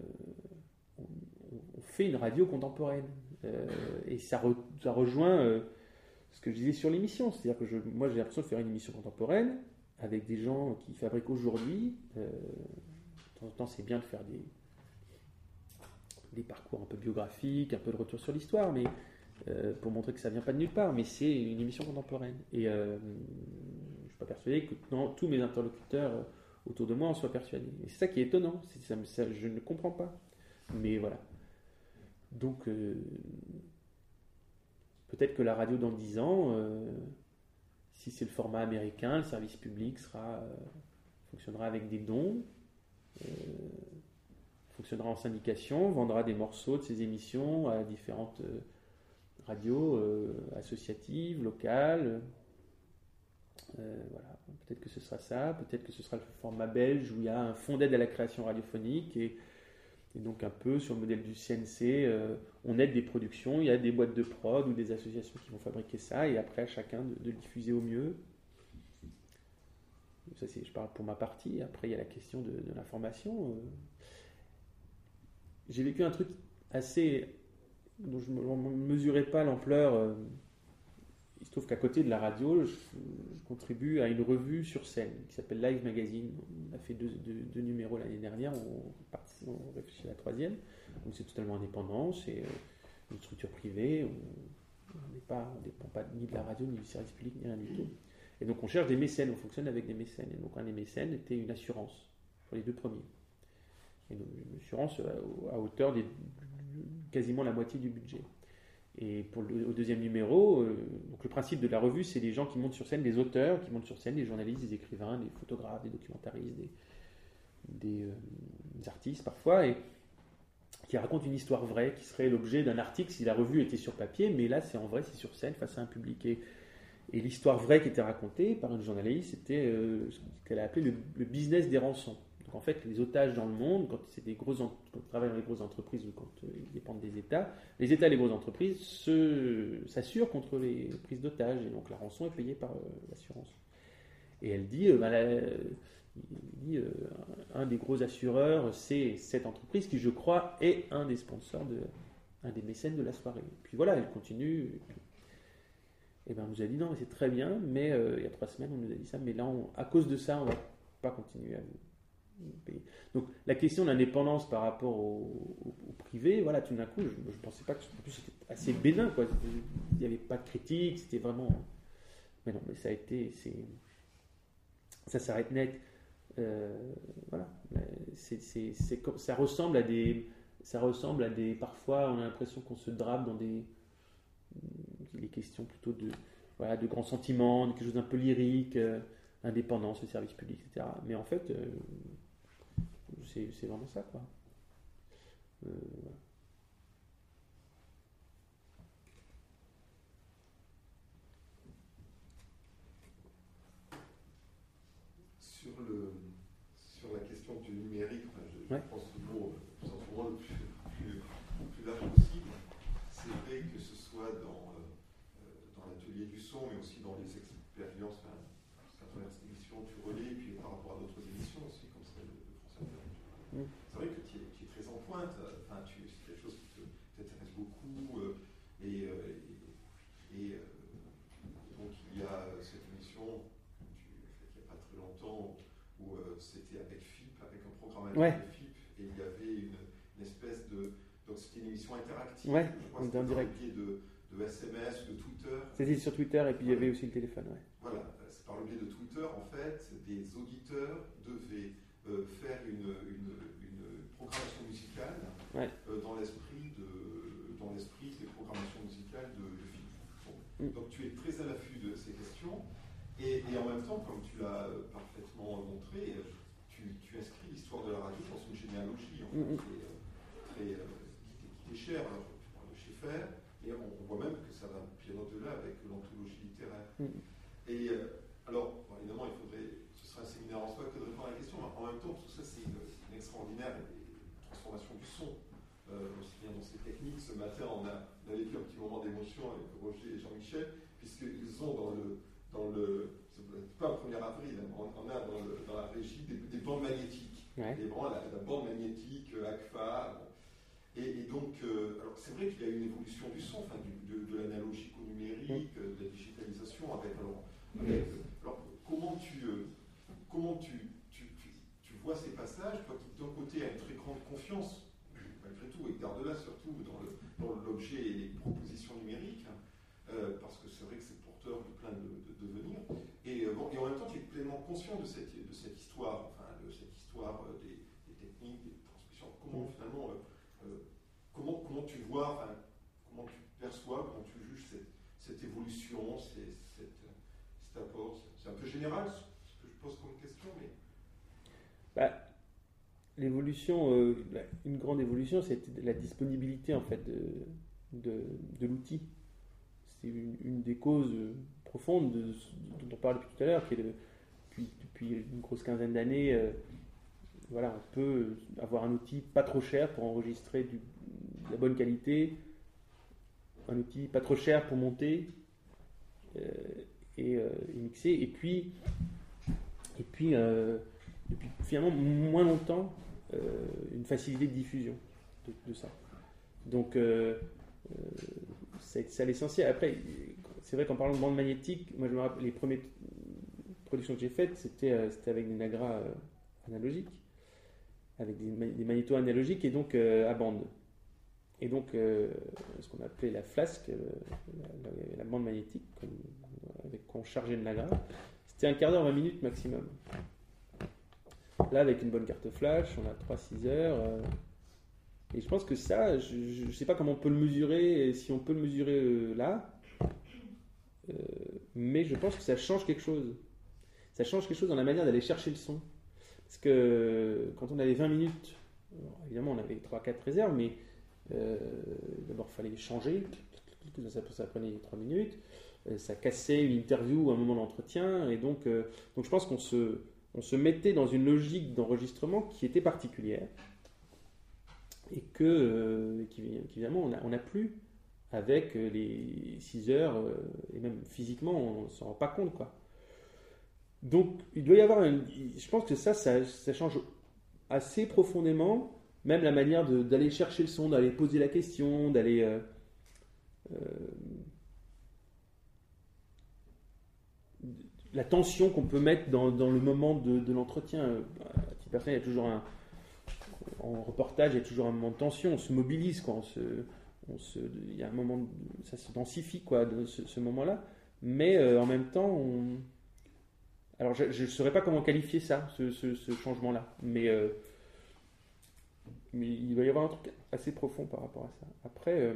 fait une radio contemporaine. Et ça rejoint ce que je disais sur l'émission, c'est-à-dire que moi j'ai l'impression de faire une émission contemporaine avec des gens qui fabriquent aujourd'hui. De temps en temps, c'est bien de faire des parcours un peu biographiques, un peu de retour sur l'histoire, mais pour montrer que ça vient pas de nulle part, mais c'est une émission contemporaine. Et je ne suis pas persuadé que tous mes interlocuteurs autour de moi en soient persuadés. Et c'est ça qui est étonnant, je ne comprends pas. Mais voilà. Donc, peut-être que la radio dans 10 ans, si c'est le format américain, le service public fonctionnera avec des dons, fonctionnera en syndication, vendra des morceaux de ses émissions à différentes radios associatives, locales. Voilà. Peut-être que ce sera ça, peut-être que ce sera le format belge où il y a un fonds d'aide à la création radiophonique et donc un peu sur le modèle du CNC, on aide des productions, il y a des boîtes de prod ou des associations qui vont fabriquer ça et après à chacun de le diffuser au mieux. Ça, je parle pour ma partie. Après il y a la question de l'information. J'ai vécu un truc dont je ne mesurais pas l'ampleur. Il se trouve qu'à côté de la radio, je contribue à une revue sur scène qui s'appelle Live Magazine. On a fait deux numéros l'année dernière, on réfléchit à la 3e. Donc c'est totalement indépendant, c'est une structure privée, on ne dépend pas ni de la radio, ni du service public, ni rien du tout. Et donc on cherche des mécènes, on fonctionne avec des mécènes. Et donc un des mécènes était une assurance pour les 2 premiers. Et donc une assurance à hauteur de quasiment la moitié du budget. Et au 2e numéro, donc le principe de la revue, c'est les gens qui montent sur scène, des auteurs qui montent sur scène, des journalistes, des écrivains, des photographes, des documentaristes, des artistes parfois, et qui racontent une histoire vraie, qui serait l'objet d'un article si la revue était sur papier, mais là c'est en vrai, c'est sur scène face à un public. Et l'histoire vraie qui était racontée par une journaliste, c'était ce qu'elle a appelé le business des rançons. Donc en fait, les otages dans le monde, quand ils travaillent dans les grosses entreprises ou quand ils dépendent des États, les États et les grosses entreprises s'assurent contre les prises d'otages. Et donc la rançon est payée par l'assurance. Et elle dit, un des gros assureurs, c'est cette entreprise qui, je crois, est un des sponsors, un des mécènes de la soirée. Puis voilà, elle continue. Et on nous a dit, non, mais c'est très bien, mais il y a 3 semaines, on nous a dit ça, mais là, à cause de ça, on ne va pas continuer à vous payer. Donc la question de l'indépendance par rapport au privé, voilà, tout d'un coup, je ne pensais pas que c'était assez bénin, quoi. Il n'y avait pas de critique, c'était vraiment... Mais non, mais ça a été... Ça s'arrête net. Voilà. Ça ressemble à des... Parfois, on a l'impression qu'on se drape dans des questions plutôt de grands sentiments, de quelque chose d'un peu lyrique, indépendance, le service public, etc. Mais en fait, c'est vraiment ça, quoi. Voilà. Sur la question du numérique, je Ouais. pense que le plus large possible, c'est vrai que ce soit dans l'atelier du Ouais. de FIP, et il y avait une espèce de... Donc c'était une émission interactive, Ouais, je crois on que était en c'était par le direct. biais de SMS, de Twitter. C'était sur Twitter et puis il y avait aussi le téléphone. Ouais. Voilà, c'est par le biais de Twitter, en fait, des auditeurs devaient faire une programmation musicale Ouais. dans l'esprit des programmations musicales de films. Bon. Mm. Donc tu es très à l'affût de ces questions, et en même temps, comme tu l'as parfaitement montré, tu inscris l'histoire de la radio dans une généalogie en fait, qui est chère. Alors, je parle de Schaeffer, et on voit même que ça va bien au-delà avec l'anthologie littéraire. Mm. Et alors, bon, évidemment, ce sera un séminaire en soi que de répondre à la question, mais en même temps, tout ça, c'est une extraordinaire transformation du son, aussi bien dans ces techniques. Ce matin, on a vécu un petit moment d'émotion avec Roger et Jean-Michel, puisqu'ils ont c'est pas le 1er avril, on a dans la régie des bandes magnétiques. Ouais. La bande magnétique, ACFA. Bon. Et donc, alors c'est vrai qu'il y a une évolution du son, enfin, de l'analogique au numérique, de la digitalisation. Alors, comment tu vois ces passages, toi qui d'un côté as une très grande confiance, malgré tout, et garde-la surtout dans l'objet et les propositions numériques, parce que c'est vrai que c'est porteur de plein de devenirs, et en même temps tu es pleinement conscient de cette histoire, des techniques, des transmissions. Comment finalement, comment tu vois, comment tu perçois, comment tu juges cette évolution, cet apport? C'est un peu général ce que je pose comme question, mais... L'évolution, une grande évolution, c'était la disponibilité en fait de l'outil. C'est une des causes profondes dont on parle depuis tout à l'heure, qui est depuis une grosse quinzaine d'années, voilà, on peut avoir un outil pas trop cher pour enregistrer de la bonne qualité, un outil pas trop cher pour monter et mixer, et puis depuis finalement moins longtemps, une facilité de diffusion de ça. Donc c'est l'essentiel. Après, c'est vrai qu'en parlant de bande magnétique, moi je me rappelle les premières productions que j'ai faites, c'était avec des Nagra analogiques, avec des magnétos analogiques et donc à bande. Et donc ce qu'on appelait la flasque, la bande magnétique, avec quoi on chargeait le Nagra, c'était un quart d'heure, 20 minutes maximum. Là, avec une bonne carte flash, on a 3-6 heures. Et je pense que ça, je ne sais pas comment on peut le mesurer, si on peut le mesurer là, mais je pense que ça change quelque chose. Ça change quelque chose dans la manière d'aller chercher le son. Parce que quand on avait 20 minutes, évidemment on avait 3-4 réserves, mais d'abord il fallait changer, ça prenait 3 minutes, ça cassait une interview ou un moment d'entretien, et donc je pense qu'on se mettait dans une logique d'enregistrement qui était particulière et qu'évidemment on n'a plus avec les 6 heures et même physiquement on ne s'en rend pas compte quoi. Donc il doit y avoir je pense que ça change assez profondément même la manière d'aller chercher le son, d'aller poser la question, d'aller la tension qu'on peut mettre dans le moment de l'entretien. À titre personnel, il y a toujours en reportage, il y a toujours un moment de tension, on se mobilise, quoi, il y a un moment, ça se densifie, quoi, de ce moment-là, mais en même temps, alors je ne saurais pas comment qualifier ça, ce changement-là, mais il va y avoir un truc assez profond par rapport à ça. Après,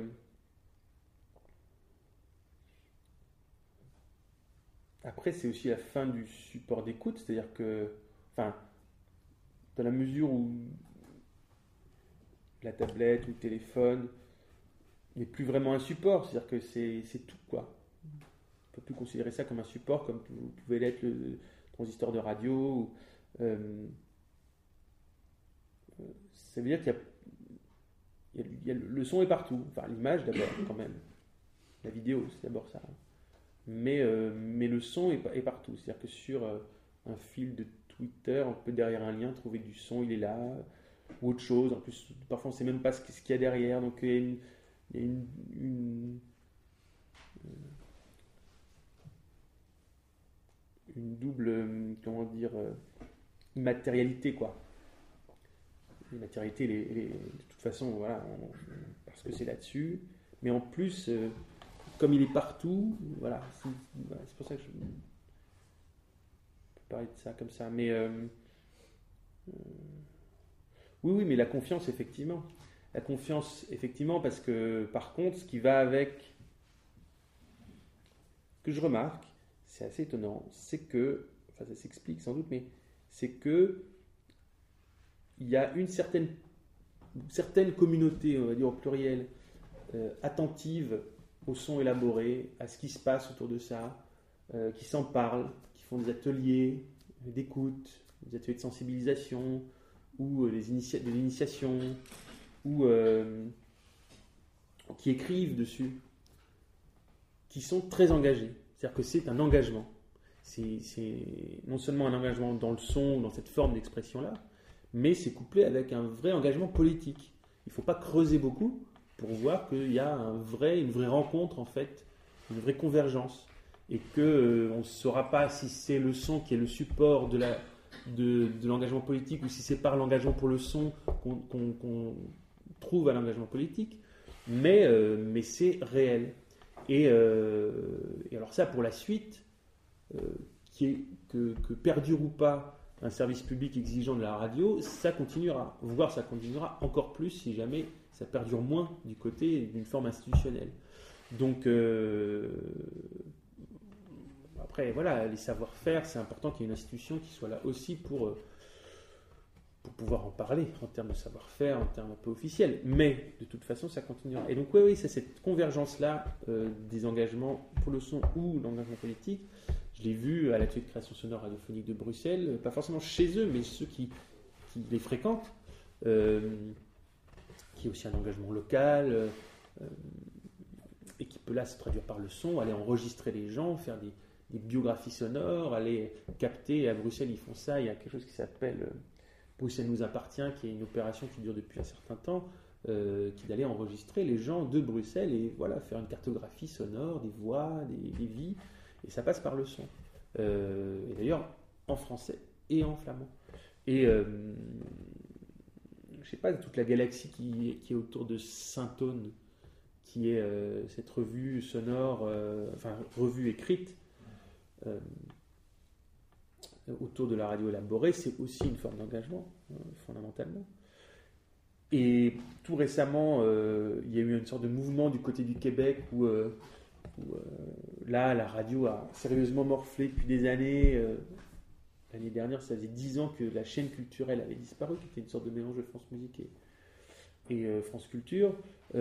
c'est aussi la fin du support d'écoute, c'est-à-dire que, enfin, dans la mesure où la tablette ou le téléphone n'est plus vraiment un support, c'est-à-dire que c'est tout, quoi. On ne peut plus considérer ça comme un support, comme vous pouvez l'être le transistor de radio. Ça veut dire qu'il y a le son est partout, enfin l'image d'abord quand même, la vidéo c'est d'abord ça. Mais le son est partout. C'est-à-dire que sur un fil de Twitter, on peut derrière un lien trouver du son, il est là, ou autre chose. En plus, parfois on ne sait même pas ce qu'il y a derrière. Donc il y a une double, comment dire, immatérialité, quoi. L'immatérialité, de toute façon, voilà, parce que c'est là-dessus. Mais en plus, comme il est partout, voilà, c'est pour ça que je peux parler de ça comme ça. Mais oui, mais la confiance, effectivement. La confiance, effectivement, parce que par contre, ce qui va avec, que je remarque, c'est assez étonnant, c'est que, enfin ça s'explique sans doute, mais c'est que il y a une certaine communauté, on va dire au pluriel, attentive au son élaboré, à ce qui se passe autour de ça, qui s'en parlent, qui font des ateliers d'écoute, des ateliers de sensibilisation, ou de l'initiation, ou qui écrivent dessus, qui sont très engagés. C'est-à-dire que c'est un engagement. C'est non seulement un engagement dans le son, dans cette forme d'expression-là, mais c'est couplé avec un vrai engagement politique. Il ne faut pas creuser beaucoup pour voir qu'il y a une vraie rencontre, en fait, une vraie convergence. Et qu'on ne saura pas si c'est le son qui est le support de l'engagement politique ou si c'est par l'engagement pour le son qu'on trouve à l'engagement politique, mais c'est réel. Et alors ça, pour la suite, que perdure ou pas un service public exigeant de la radio, ça continuera, voire ça continuera encore plus si jamais ça perdure moins du côté d'une forme institutionnelle. Donc après, voilà, les savoir-faire, c'est important qu'il y ait une institution qui soit là aussi pour pouvoir en parler en termes de savoir-faire, en termes un peu officiels. Mais de toute façon, ça continuera. Et donc oui, c'est cette convergence-là des engagements pour le son ou l'engagement politique. Je l'ai vu à l'atelier de création sonore radiophonique de Bruxelles, pas forcément chez eux, mais ceux qui les fréquentent, qui est aussi un engagement local, et qui peut là se traduire par le son, aller enregistrer les gens, faire des biographies sonores, aller capter. À Bruxelles, ils font ça. Il y a quelque chose qui s'appelle Bruxelles nous appartient, qui est une opération qui dure depuis un certain temps, qui est d'aller enregistrer les gens de Bruxelles et voilà, faire une cartographie sonore, des voix, des vies. Et ça passe par le son. Et d'ailleurs, en français et en flamand. Et je ne sais pas, toute la galaxie qui est autour de Saint-Aune, qui est cette revue sonore, revue écrite, autour de la radio élaborée, c'est aussi une forme d'engagement, fondamentalement. Et tout récemment, il y a eu une sorte de mouvement du côté du Québec où là, la radio a sérieusement morflé depuis des années. L'année dernière, ça faisait 10 ans que la chaîne culturelle avait disparu, qui était une sorte de mélange de France Musique et France Culture.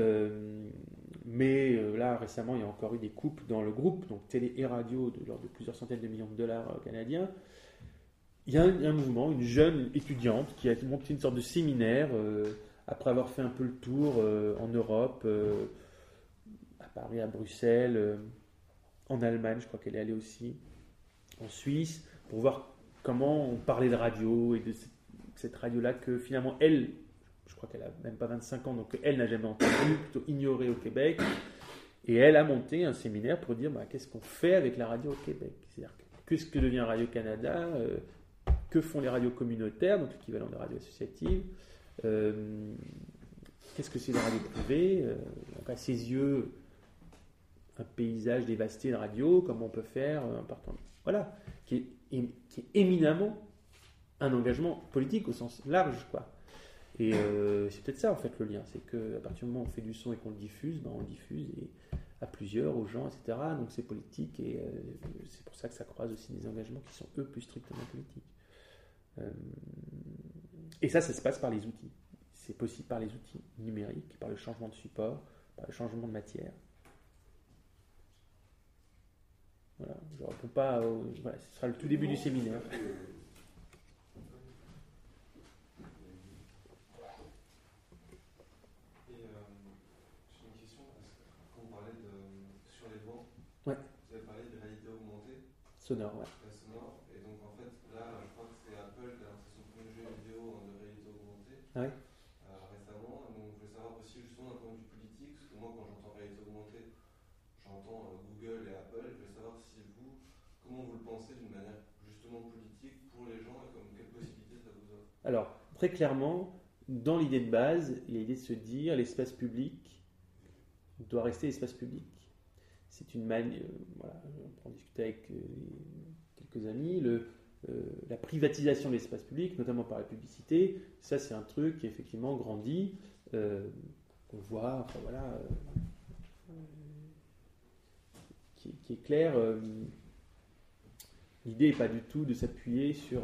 Mais là, récemment, il y a encore eu des coupes dans le groupe, donc télé et radio, de l'ordre de plusieurs centaines de millions de dollars canadiens. Il y a un mouvement, une jeune étudiante qui a monté une sorte de séminaire après avoir fait un peu le tour en Europe, à Paris, à Bruxelles, en Allemagne, je crois qu'elle est allée aussi, en Suisse, pour voir comment on parlait de radio et de cette radio-là que finalement elle, je crois qu'elle a même pas 25 ans, donc elle n'a jamais entendu, plutôt ignorée au Québec, et elle a monté un séminaire pour dire qu'est-ce qu'on fait avec la radio au Québec, c'est-à-dire qu'est-ce que devient Radio-Canada, que font les radios communautaires, donc l'équivalent des radios associatives, qu'est-ce que c'est la radio privée, donc à ses yeux, un paysage dévasté de radio, comment on peut faire un partant. Voilà, qui est éminemment un engagement politique au sens large, quoi. Et c'est peut-être ça en fait le lien, c'est qu'à partir du moment où on fait du son et qu'on le diffuse, on le diffuse et à plusieurs, aux gens, etc. Donc c'est politique et c'est pour ça que ça croise aussi des engagements qui sont eux plus strictement politiques. Et ça se passe par les outils. C'est possible par les outils numériques, par le changement de support, par le changement de matière. Voilà, je ne réponds pas. Voilà, ce sera le tout début du séminaire. Sonore, ouais. Sonore, et donc en fait, là, je crois que c'est Apple qui a lancé son premier jeu vidéo de réalité augmentée Ah ouais. Récemment. Donc je voulais savoir aussi, justement, d'un point de vue politique, parce que moi, quand j'entends réalité augmentée, j'entends Google et Apple. Je voulais savoir si comment vous le pensez d'une manière justement politique pour les gens et quelles possibilités ça vous offre. Alors, très clairement, dans l'idée de base, il y a l'idée de se dire l'espace public doit rester l'espace public. C'est une manière, voilà, on peut en discuter avec quelques amis, la privatisation de l'espace public, notamment par la publicité, ça c'est un truc qui effectivement grandit, qu'on voit, enfin voilà, qui est clair. L'idée n'est pas du tout de s'appuyer sur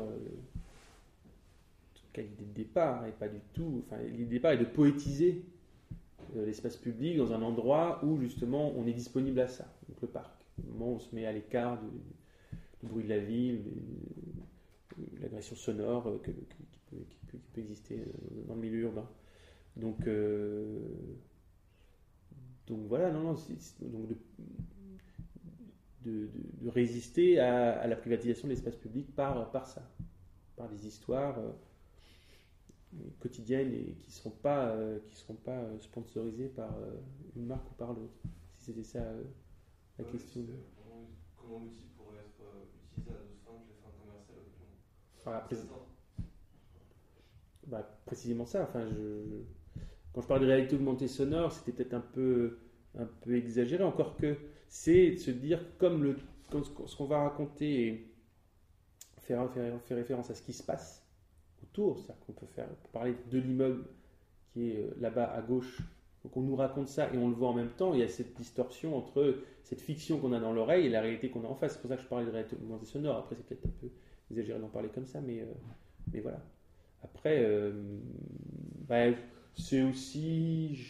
l'idée de départ, et pas du tout. Enfin, l'idée de départ est de poétiser l'espace public dans un endroit où justement on est disponible à ça, donc le parc. Au moment où on se met à l'écart du bruit de la ville, l'agression sonore qui peut exister dans le milieu urbain. Donc voilà, donc de résister à la privatisation de l'espace public par ça, par des histoires quotidiennes et qui seront pas sponsorisées par une marque ou par l'autre. Si c'était ça la question. Comment l'outil pourrait être utilisé à d'autres fins que les fins commerciales précisément ça. Enfin, quand je parle de réalité augmentée sonore, c'était peut-être un peu exagéré, encore que c'est de se dire comme ce qu'on va raconter et faire référence à ce qui se passe autour. C'est-à-dire qu'on peut parler de l'immeuble qui est là-bas à gauche. Donc on nous raconte ça et on le voit en même temps. Il y a cette distorsion entre cette fiction qu'on a dans l'oreille et la réalité qu'on a en face. C'est pour ça que je parlais de réalité augmentée sonore. Après, c'est peut-être un peu exagéré d'en parler comme ça, mais voilà. Après, c'est aussi...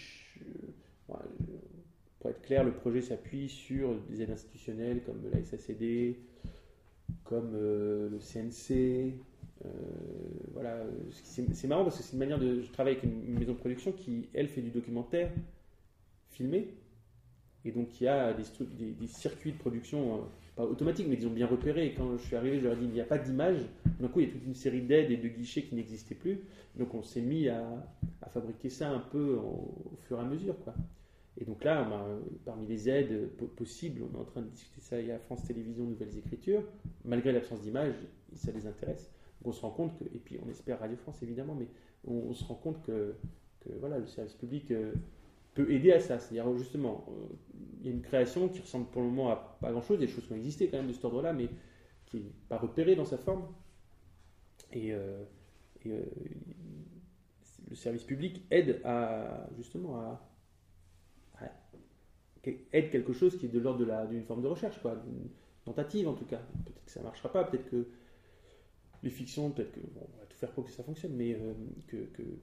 pour être clair, le projet s'appuie sur des aides institutionnelles comme la SACD, comme le CNC. Voilà. C'est marrant parce que c'est une manière de... Je travaille avec une maison de production qui, elle, fait du documentaire filmé. Et donc, il y a des circuits de production, pas automatiques, mais disons bien repérés. Et quand je suis arrivé, je leur ai dit, il n'y a pas d'image. D'un coup, il y a toute une série d'aides et de guichets qui n'existaient plus. Donc, on s'est mis à fabriquer ça un peu au fur et à mesure, quoi. Et donc là, parmi les aides possibles, on est en train de discuter ça. Il y a France Télévisions Nouvelles Écritures. Malgré l'absence d'image, ça les intéresse. Donc on se rend compte que, et puis on espère Radio France évidemment, mais on se rend compte que voilà, le service public peut aider à ça. C'est-à-dire justement, il y a une création qui ressemble pour le moment à pas grand-chose, des choses qui ont existé quand même de cet ordre-là, mais qui n'est pas repérée dans sa forme. Et le service public aide aide quelque chose qui est de l'ordre d'une forme de recherche, quoi, d'une tentative en tout cas. Peut-être que ça ne marchera pas, peut-être que les fictions, peut-être que on va tout faire pour que ça fonctionne, mais que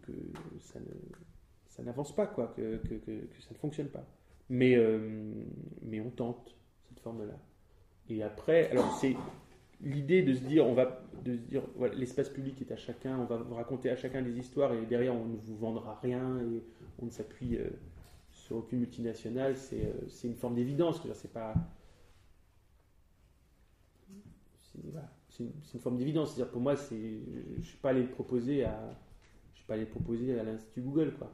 ça n'avance pas, quoi, que ça ne fonctionne pas. Mais on tente cette forme-là. Et après, alors c'est l'idée de se dire, voilà, l'espace public est à chacun, on va raconter à chacun des histoires et derrière on ne vous vendra rien et on ne s'appuie sur aucune multinationale. C'est une forme d'évidence. C'est pas. C'est une forme d'évidence. C'est-à-dire pour moi, je ne suis pas allé le proposer à l'Institut Google, quoi.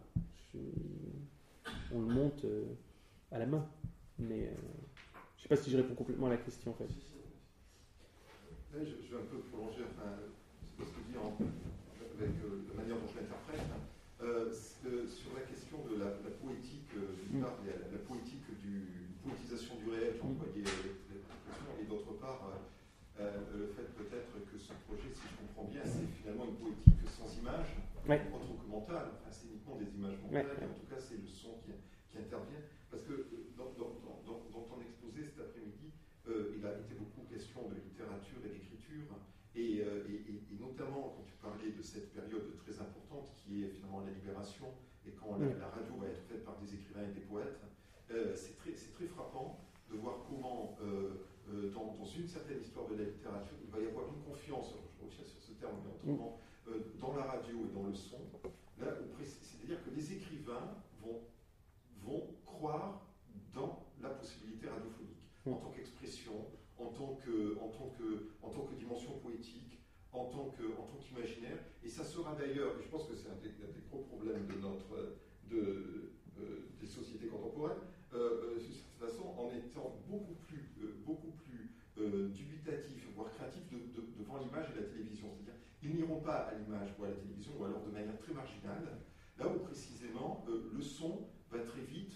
On le monte à la main. Mais je ne sais pas si je réponds complètement à la question, en fait. Là, je vais un peu prolonger, c'est ce que je dis avec la manière dont je l'interprète. Sur la question de la poétique, d'une part, il y a la poétisation du réel, j'ai employé l'expression, et d'autre part, le fait peut-être que ce projet, si je comprends bien, c'est finalement une poétique sans image, autre que mentale, c'est uniquement des images mentales, et en tout cas c'est le son qui intervient, parce que dans ton exposé cet après-midi, il a été beaucoup question de littérature et d'écriture, et notamment quand tu parlais de cette période très importante qui est finalement la libération, et quand la radio va être faite par des écrivains et des poètes, c'est très frappant de voir comment dans une certaine histoire de la littérature, il va y avoir une confiance, alors je reviens sur ce terme, mais autrement, dans la radio et dans le son, là, c'est-à-dire que les écrivains vont croire dans la possibilité radiophonique, en tant qu'expression, en tant que dimension poétique, en tant qu'imaginaire, et ça sera d'ailleurs, et je pense que c'est un des gros problèmes des sociétés contemporaines, de cette façon, en étant beaucoup plus dubitatif, voire craintif devant l'image et la télévision. C'est-à-dire, ils n'iront pas à l'image ou à la télévision, ou alors de manière très marginal, là où précisément le son va très vite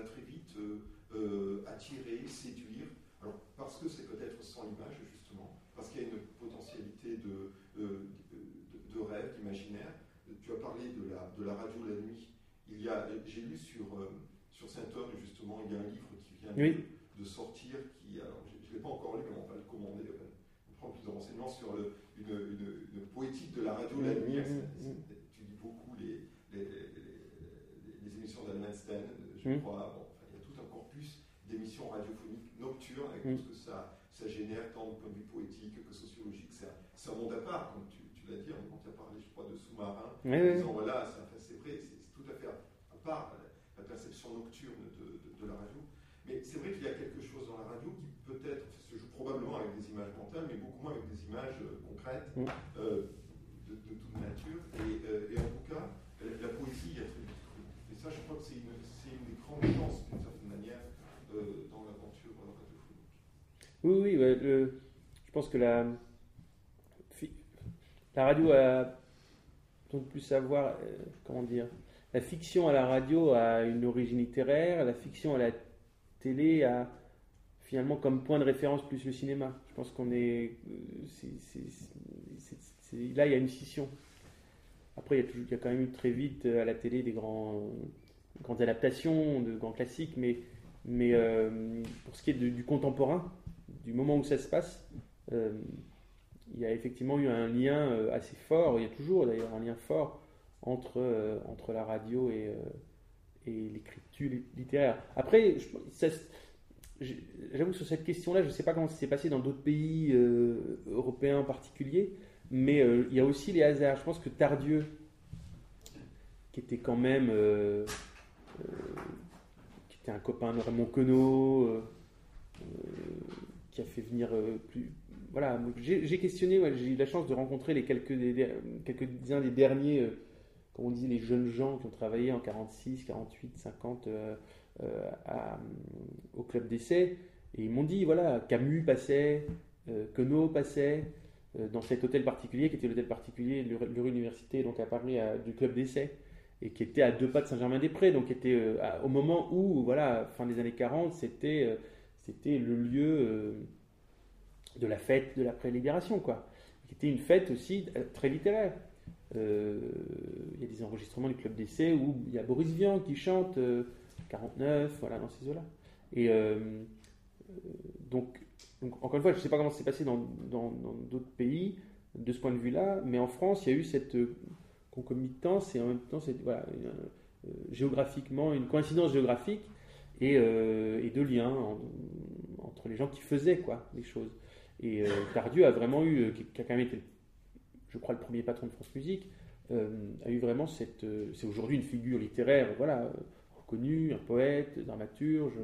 attirer, séduire, alors parce que c'est peut-être sans l'image justement, parce qu'il y a une potentialité de rêve, d'imaginaire. Tu as parlé de la radio la nuit. J'ai lu sur Saint-Ouen justement, il y a un livre qui vient de sortir, alors je ne l'ai pas encore lu, mais on va le commander, on prend plus de renseignements sur une poétique de la radio la nuit. Tu lis beaucoup les émissions d'Anne Einstein, je crois. Bon, il y a tout un corpus d'émissions radiophoniques nocturnes avec tout ce que ça génère, tant du point de vue poétique que sociologique. C'est un monde à part, comme tu l'as dit, quand tu as parlé, je crois, de sous-marins. Disant, voilà, c'est vrai, c'est tout à fait à part la perception nocturne de la radio. Mais c'est vrai qu'il y a quelque chose dans la radio qui peut-être se joue probablement avec des images mentales, mais beaucoup moins avec des images concrètes de toute nature. Et en tout cas, la poésie a très vite cru. Et ça, je crois que c'est une des grandes chances, d'une certaine manière, dans l'aventure radiophonique. Oui, je pense que la radio a donc plus savoir, comment dire, la fiction à la radio a une origine littéraire, la fiction à la télé a finalement comme point de référence plus le cinéma. Je pense qu'on est, là il y a une scission. Après il y a quand même eu très vite à la télé des grandes adaptations de grands classiques, mais pour ce qui est du contemporain, du moment où ça se passe, il y a effectivement eu un lien assez fort, il y a toujours d'ailleurs un lien fort entre la radio et l'écriture littéraire. Après, j'avoue que sur cette question-là, je ne sais pas comment ça s'est passé dans d'autres pays européens en particulier, mais il y a aussi les hasards. Je pense que Tardieu, qui était quand même qui était un copain de Raymond Queneau, qui a fait venir voilà, j'ai questionné, j'ai eu la chance de rencontrer quelques-uns des derniers, comme on dit, les jeunes gens qui ont travaillé en 46, 48, 50 au club d'essai, et ils m'ont dit, voilà, Camus passait, Queneau passait, dans cet hôtel particulier, qui était l'hôtel particulier de rue Université, donc à Paris, du club d'essai, et qui était à 2 pas de Saint-Germain-des-Prés, donc qui était au moment où, voilà, fin des années 40, c'était le lieu de la fête de l'après-libération, quoi. Qui était une fête aussi très littéraire. Il y a des enregistrements du club d'essai où il y a Boris Vian qui chante 49, voilà, dans ces eaux-là. Et donc, encore une fois, je ne sais pas comment ça s'est passé dans d'autres pays de ce point de vue-là, mais en France, il y a eu cette concomitance et en même temps, voilà, géographiquement, une coïncidence géographique et de liens entre les gens qui faisaient les choses. Et Tardieu a vraiment eu, qui a quand même été, je crois, le premier patron de France Musique, a eu vraiment c'est aujourd'hui une figure littéraire, voilà, reconnue, un poète, dramaturge,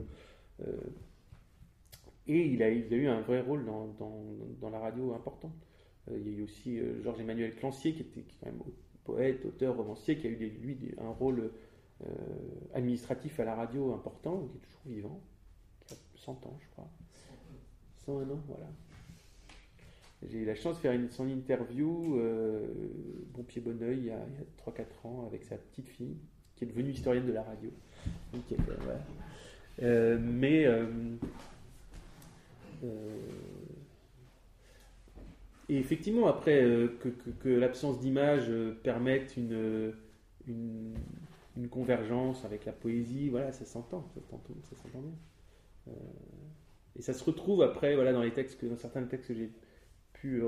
et il a eu un vrai rôle dans la radio important. Il y a eu aussi Georges-Emmanuel Clancier, qui est quand même poète, auteur, romancier, qui a eu un rôle administratif à la radio important, qui est toujours vivant, qui a 100 ans, je crois. 101 ans, voilà. J'ai eu la chance de faire son interview, Bon Pied Bon Oeil, il y a 3-4 ans, avec sa petite fille, qui est devenue historienne de la radio. Donc, voilà. Et effectivement, après, que l'absence d'image permette une convergence avec la poésie, voilà, ça s'entend bien. Et ça se retrouve après, voilà, dans certains textes que j'ai pu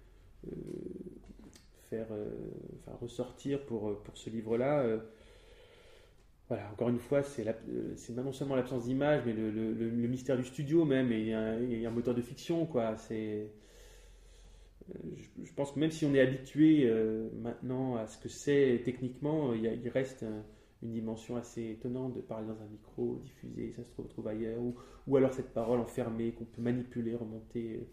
faire ressortir pour ce livre-là. Voilà, encore une fois, c'est non seulement l'absence d'image, mais le mystère du studio même, et un moteur de fiction, quoi. Je pense que même si on est habitué maintenant à ce que c'est techniquement, il reste une dimension assez étonnante de parler dans un micro, diffuser, ça se retrouve ailleurs, ou alors cette parole enfermée qu'on peut manipuler, remonter.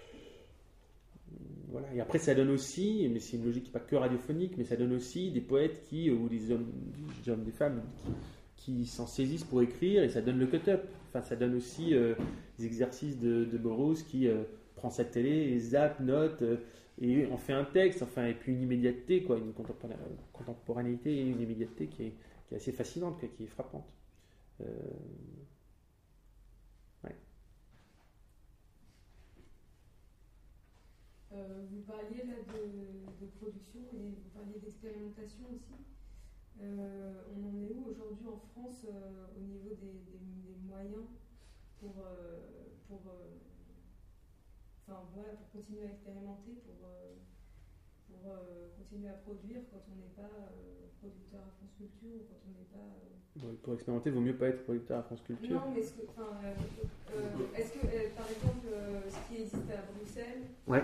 Voilà. Et après, ça donne aussi, mais c'est une logique qui n'est pas que radiophonique, mais ça donne aussi des poètes ou des hommes, des femmes qui s'en saisissent pour écrire, et ça donne le cut-up. Enfin, ça donne aussi des exercices de Burroughs qui prend sa télé et zappe, note, et on fait un texte, enfin, et puis une immédiateté, quoi, une contemporanéité et une immédiateté qui est assez fascinante, quoi, qui est frappante. Ouais. Vous parliez là de production et vous parliez d'expérimentation aussi. On en est où aujourd'hui en France au niveau des moyens pour continuer à expérimenter, pour continuer à produire quand on n'est pas producteur à France Culture ou quand on n'est pas... Pour expérimenter, il vaut mieux pas être producteur à France Culture. Non, mais est-ce que par exemple, ce qui existe à Bruxelles, ouais.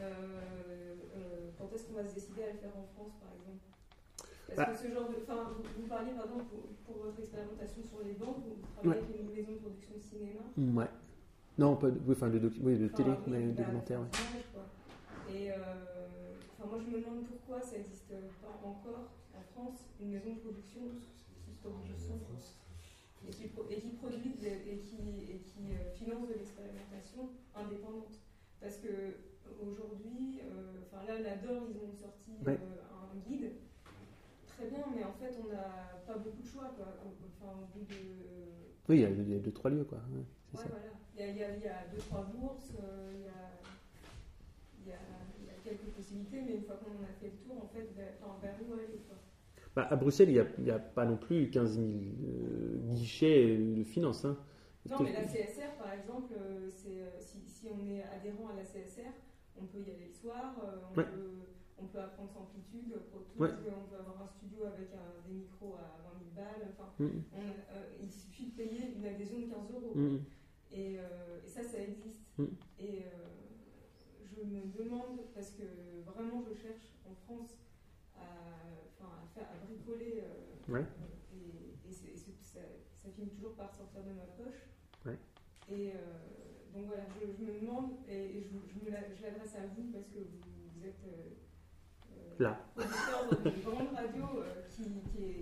Quand est-ce qu'on va se décider à le faire en France, par exemple? Parce que ce genre de... vous parliez, par exemple, pour votre expérimentation sur les banques, vous travaillez avec une maison de production de cinéma. Ouais. Non, pas de, de télé, mais documentaire. Ouais. Et moi, je me demande pourquoi ça n'existe pas encore en France, une maison de production qui produit du son et qui produit et qui finance de l'expérimentation indépendante. Parce que aujourd'hui, là, la DOR, ils ont sorti un guide. Très bien, mais en fait, on n'a pas beaucoup de choix, quoi. Au bout de... Oui, il y a 2-3 lieux, quoi. Ouais, ça. Voilà. Il y a 2-3 bourses, il y a quelques possibilités, mais une fois qu'on en a fait le tour, en fait, vers où aller, quoi. À Bruxelles, il n'y a pas non plus 15 000 guichets de finances. Hein. Non, mais la CSR, par exemple, si on est adhérent à la CSR, on peut y aller le soir, on peut apprendre Samplitude, Pro Tools, on peut avoir un studio avec des micros à 20 000 balles. Il suffit de payer une adhésion de 15 €. Et ça existe. Et je me demande, parce que vraiment je cherche en France à bricoler, et ça finit toujours par sortir de ma poche. Et donc voilà, je me demande, et je l'adresse à vous parce que vous êtes producteur d'une grande radio qui est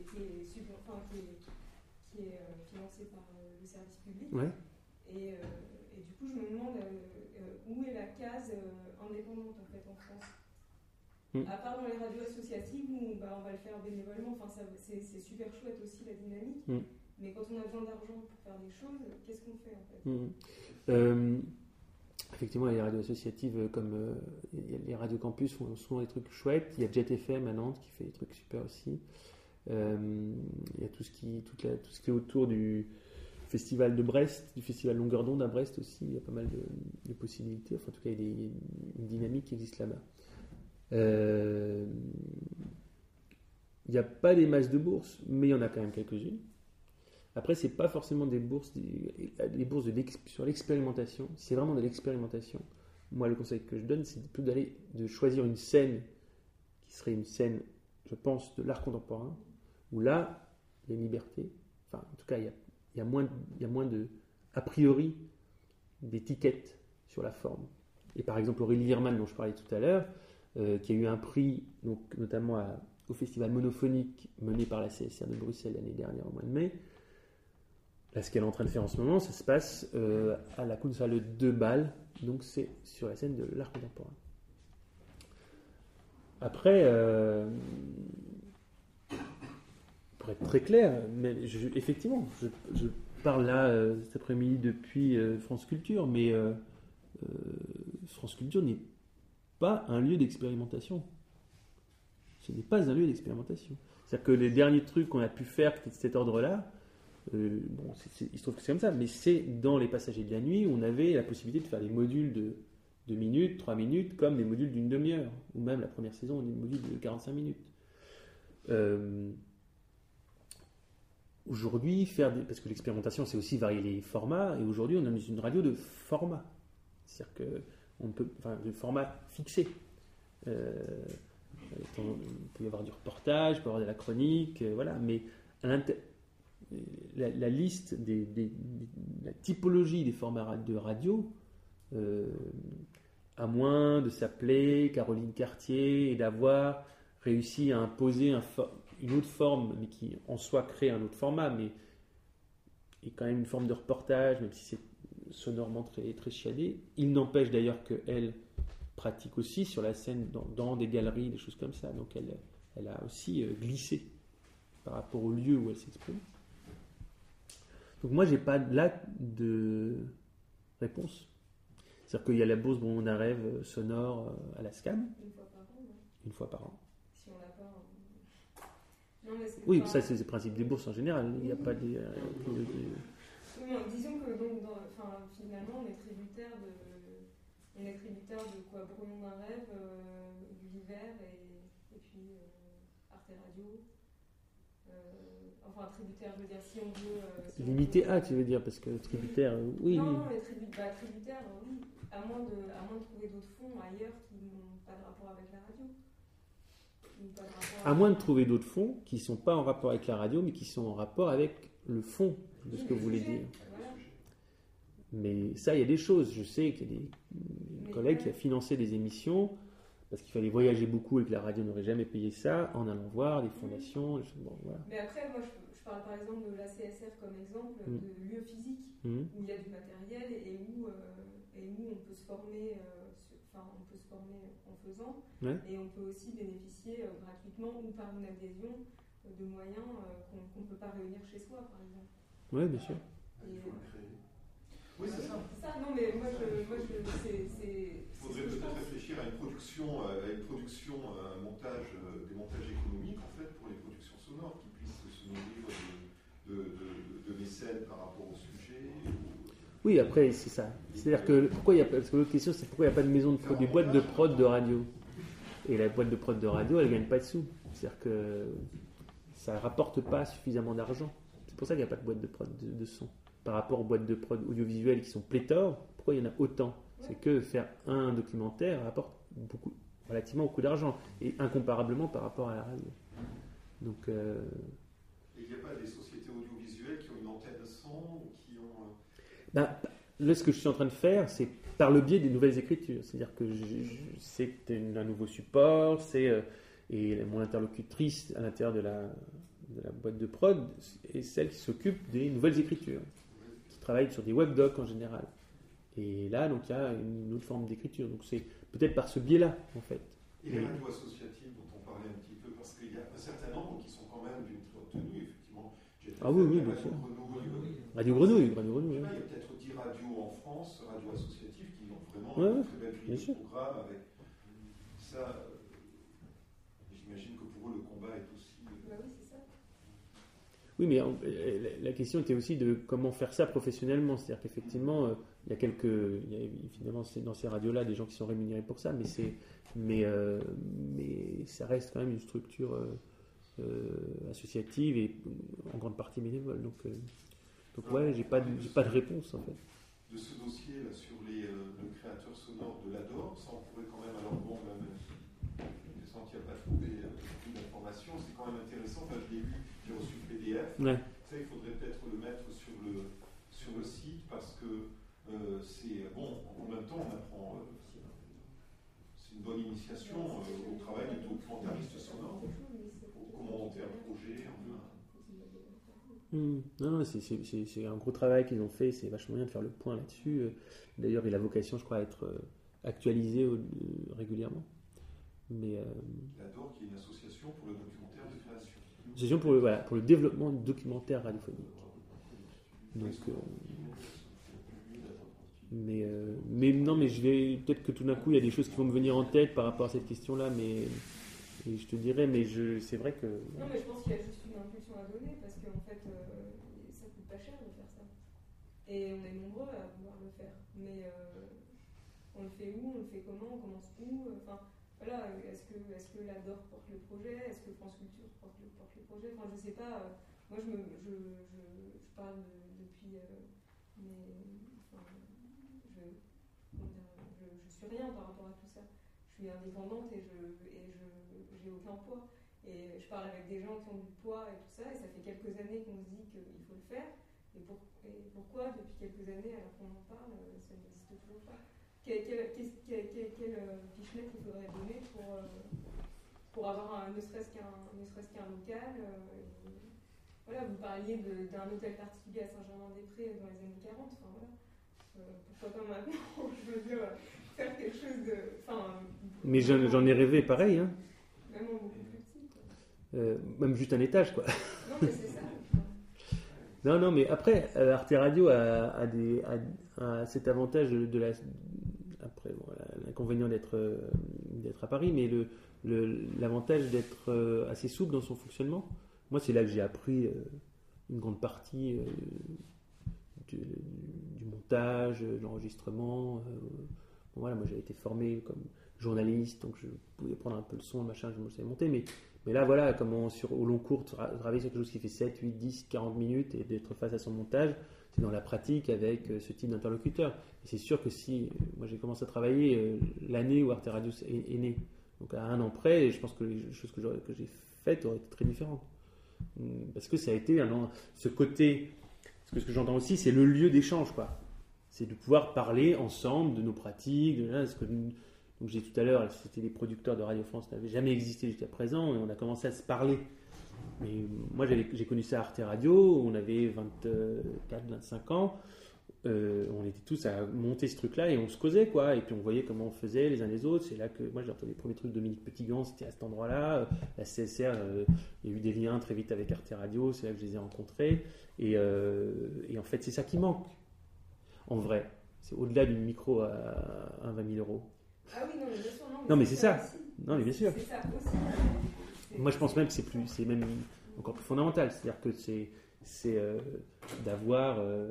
financée par le service public. Et du coup, je me demande où est la case indépendante en fait en France. À part dans les radios associatives où on va le faire bénévolement, c'est super chouette aussi la dynamique. Mais quand on a besoin d'argent pour faire des choses, qu'est-ce qu'on fait en fait? Effectivement, les radios associatives comme les radios campus font souvent des trucs chouettes. Il y a Jet FM à Nantes qui fait des trucs super aussi. Il y a tout ce qui est autour du festival de Brest, du festival Longueur d'onde à Brest aussi. Il y a pas mal de possibilités. Enfin, en tout cas, il y a une dynamique qui existe là-bas. Il n'y a pas des masses de bourses, mais il y en a quand même quelques-unes. Après, c'est pas forcément des bourses, sur l'expérimentation. C'est vraiment de l'expérimentation. Moi, le conseil que je donne, c'est plutôt de choisir une scène qui serait une scène, je pense, de l'art contemporain, où là, il y a une liberté. Enfin, en tout cas, il y a moins de, a priori, d'étiquettes sur la forme. Et par exemple, Aurélie Lierman, dont je parlais tout à l'heure, qui a eu un prix, donc, notamment au festival monophonique mené par la CSR de Bruxelles l'année dernière, au mois de mai. Là, ce qu'elle est en train de faire en ce moment, ça se passe à la Kunsthalle de Bâle, donc c'est sur la scène de l'art contemporain. Après, pour être très clair, mais effectivement, je parle là cet après-midi depuis France Culture, mais France Culture n'est pas un lieu d'expérimentation. Ce n'est pas un lieu d'expérimentation. C'est-à-dire que les derniers trucs qu'on a pu faire de cet ordre-là, il se trouve que c'est comme ça, mais c'est dans Les Passagers de la Nuit où on avait la possibilité de faire des modules de 2 minutes, 3 minutes, comme des modules d'une demi-heure, ou même la première saison, des modules de 45 minutes. Aujourd'hui, parce que l'expérimentation, c'est aussi varier les formats, et aujourd'hui, on est dans une radio de format. C'est-à-dire de format fixé. Il peut y avoir du reportage, il peut y avoir de la chronique, voilà, mais la liste la typologie des formats de radio, à moins de s'appeler Caroline Cartier et d'avoir réussi à imposer une autre forme, mais qui en soi crée un autre format, mais est quand même une forme de reportage, même si c'est sonorement très, très chiadé. Il n'empêche d'ailleurs qu'elle pratique aussi sur la scène, dans des galeries, des choses comme ça. Donc elle a aussi glissé par rapport au lieu où elle s'exprime. Donc moi, j'ai pas là de réponse. C'est-à-dire qu'il y a la bourse dont on a rêve sonore à la SCAM. Une fois par an, ouais. Une fois par an. Si on l'a pas. Non, mais c'est Oui, pas- ça c'est le principe des bourses en général. Il n'y a pas des. Oui, mais disons que donc, finalement, on est tributaire de quoi, Brouillon d'un rêve, Gulliver et puis Arte Radio. Enfin, tributaire, je veux dire, si on veut. Limité à, tu veux dire, parce que tributaire, oui. Non, mais tributaire, oui. À moins de trouver d'autres fonds ailleurs qui n'ont pas de rapport avec la radio. Ou pas de rapport À moins de trouver d'autres fonds qui ne sont pas en rapport avec la radio, mais qui sont en rapport avec le fond de ce que vous voulez dire. Voilà. Mais ça, il y a des choses. Je sais qu'il y a des collègues qui a financé des émissions parce qu'il fallait voyager beaucoup et que la radio n'aurait jamais payé ça en allant voir des fondations. Bon, voilà. Mais après, moi, je parle par exemple de la CSR comme exemple de lieu physique où il y a du matériel et où on peut se former, en faisant, Ouais. et on peut aussi bénéficier gratuitement ou par une adhésion de moyens qu'on ne peut pas réunir chez soi, par exemple. Oui, bien sûr. Il faut le créer. Oui, c'est ça. C'est ça, non, mais c'est. Il faudrait peut-être réfléchir à une production, un montage, des montages économiques en fait pour les productions sonores qui puissent se nourrir de mécènes par rapport au sujet. Oui, après, c'est ça. C'est-à-dire que parce que l'autre question, c'est pourquoi il n'y a pas de maison de prod, des boîtes de prod de radio. Et la boîte de prod de radio, elle ne gagne pas de sous. C'est-à-dire que ça ne rapporte pas suffisamment d'argent. C'est pour ça qu'il n'y a pas de boîte de prod de son. Par rapport aux boîtes de prod audiovisuelles qui sont pléthores, pourquoi il y en a autant? C'est que faire un documentaire rapporte relativement beaucoup d'argent, et incomparablement par rapport à la radio. Donc, Et il n'y a pas des sociétés audiovisuelles qui ont une antenne de son ou qui ont... là, ce que je suis en train de faire, c'est par le biais des nouvelles écritures. C'est-à-dire que c'est un nouveau support, et mon interlocutrice à l'intérieur de la boîte de prod est celle qui s'occupe des nouvelles écritures, qui travaille sur des webdocs en général. Et là, donc, il y a une autre forme d'écriture. Donc, c'est peut-être par ce biais-là, en fait. Et les radios associatives dont on parlait un petit peu, parce qu'il y a un certain nombre qui sont quand même d'une retenue, effectivement. Ah oui, bien sûr. Radio Grenouille. Il y a peut-être 10 radios en France, radios associatives, qui ont vraiment une très belle grille de programme avec ça. J'imagine que pour eux, le combat est aussi... Bah oui, c'est ça. Oui, mais la question était aussi de comment faire ça professionnellement. C'est-à-dire qu'effectivement, il y a évidemment dans ces radios-là des gens qui sont rémunérés pour ça, mais ça reste quand même une structure associative et en grande partie bénévole. Donc ouais, j'ai pas de réponse en fait. De ce dossier là, sur le créateur sonore de l'Ador, ça on pourrait quand même, alors bon, je sens qu'il n'y a pas trouvé beaucoup d'informations, c'est quand même intéressant, enfin je l'ai vu, j'ai reçu le PDF, Ouais. ça il faudrait peut-être le mettre sur le site parce que c'est, bon, en même temps on apprend, c'est une bonne initiation au travail du documentariste sonore, comment monter un projet, Non, c'est un gros travail qu'ils ont fait, c'est vachement bien de faire le point là-dessus. D'ailleurs, il a vocation, je crois, à être actualisé régulièrement. Mais, l'ADOR qui est une association pour le documentaire de création. Une association pour le développement du documentaire radiophonique. Donc, mais non, mais peut-être que tout d'un coup, il y a des choses qui vont me venir en tête par rapport à cette question-là, mais je te dirais, mais c'est vrai que... Non, mais je pense qu'il y a juste une impulsion à donner parce qu'en fait, ça coûte pas cher de faire ça. Et on est nombreux à vouloir le faire. Mais on le fait où? On le fait comment? On commence où? Enfin, voilà, est-ce que l'ADOR porte le projet? Est-ce que France Culture porte le projet? Enfin, je sais pas. Moi, je parle depuis... je suis rien par rapport à tout ça. Je suis indépendante et j'ai aucun poids. Et je parle avec des gens qui ont du poids et tout ça, et ça fait quelques années qu'on se dit qu'il faut le faire. Et pourquoi, depuis quelques années, alors qu'on en parle, ça n'existe toujours pas? Quel fichelet il faudrait donner pour avoir ne serait-ce qu'un local voilà, vous parliez d'un hôtel particulier à Saint-Germain-des-Prés dans les années 40. Enfin, voilà. pourquoi pas maintenant? Je veux dire, faire quelque chose de. Enfin, Mais j'en ai rêvé pareil, hein. Même beaucoup plus petit, quoi. Même juste un étage, quoi. Non, mais c'est ça. Non, mais après, Arte Radio a cet avantage de après, bon, l'inconvénient d'être à Paris, mais l'avantage d'être assez souple dans son fonctionnement. Moi, c'est là que j'ai appris une grande partie du montage, de l'enregistrement. Bon, voilà, moi, j'avais été formé comme journaliste, donc je pouvais prendre un peu le son, le machin, je me savais monter, mais là, voilà, comment au long cours, travailler sur quelque chose qui fait 7, 8, 10, 40 minutes et d'être face à son montage, c'est dans la pratique avec ce type d'interlocuteur. Et c'est sûr que si, moi j'ai commencé à travailler l'année où Arte Radio est né, donc à un an près, je pense que les choses que j'ai faites auraient été très différentes. Parce que ça a été ce côté, ce que j'entends aussi, c'est le lieu d'échange, quoi. C'est de pouvoir parler ensemble de nos pratiques, donc j'ai tout à l'heure, c'était les producteurs de Radio France n'avaient jamais existé jusqu'à présent, et on a commencé à se parler. Mais moi, j'ai connu ça à Arte Radio, on avait 24, 25 ans, on était tous à monter ce truc-là et on se causait, quoi. Et puis on voyait comment on faisait les uns les autres. C'est là que moi j'ai entendu les premiers trucs de Dominique Petitgan, c'était à cet endroit-là. La CSR, il y a eu des liens très vite avec Arte Radio, c'est là que je les ai rencontrés. Et en fait, c'est ça qui manque, en vrai. C'est au-delà d'une micro à 20 000 euros. Ah oui, non, mais bien sûr, non, mais c'est ça. Aussi. Non, mais bien sûr. C'est ça aussi. Moi, je pense même que c'est même encore plus fondamental. C'est-à-dire que c'est d'avoir un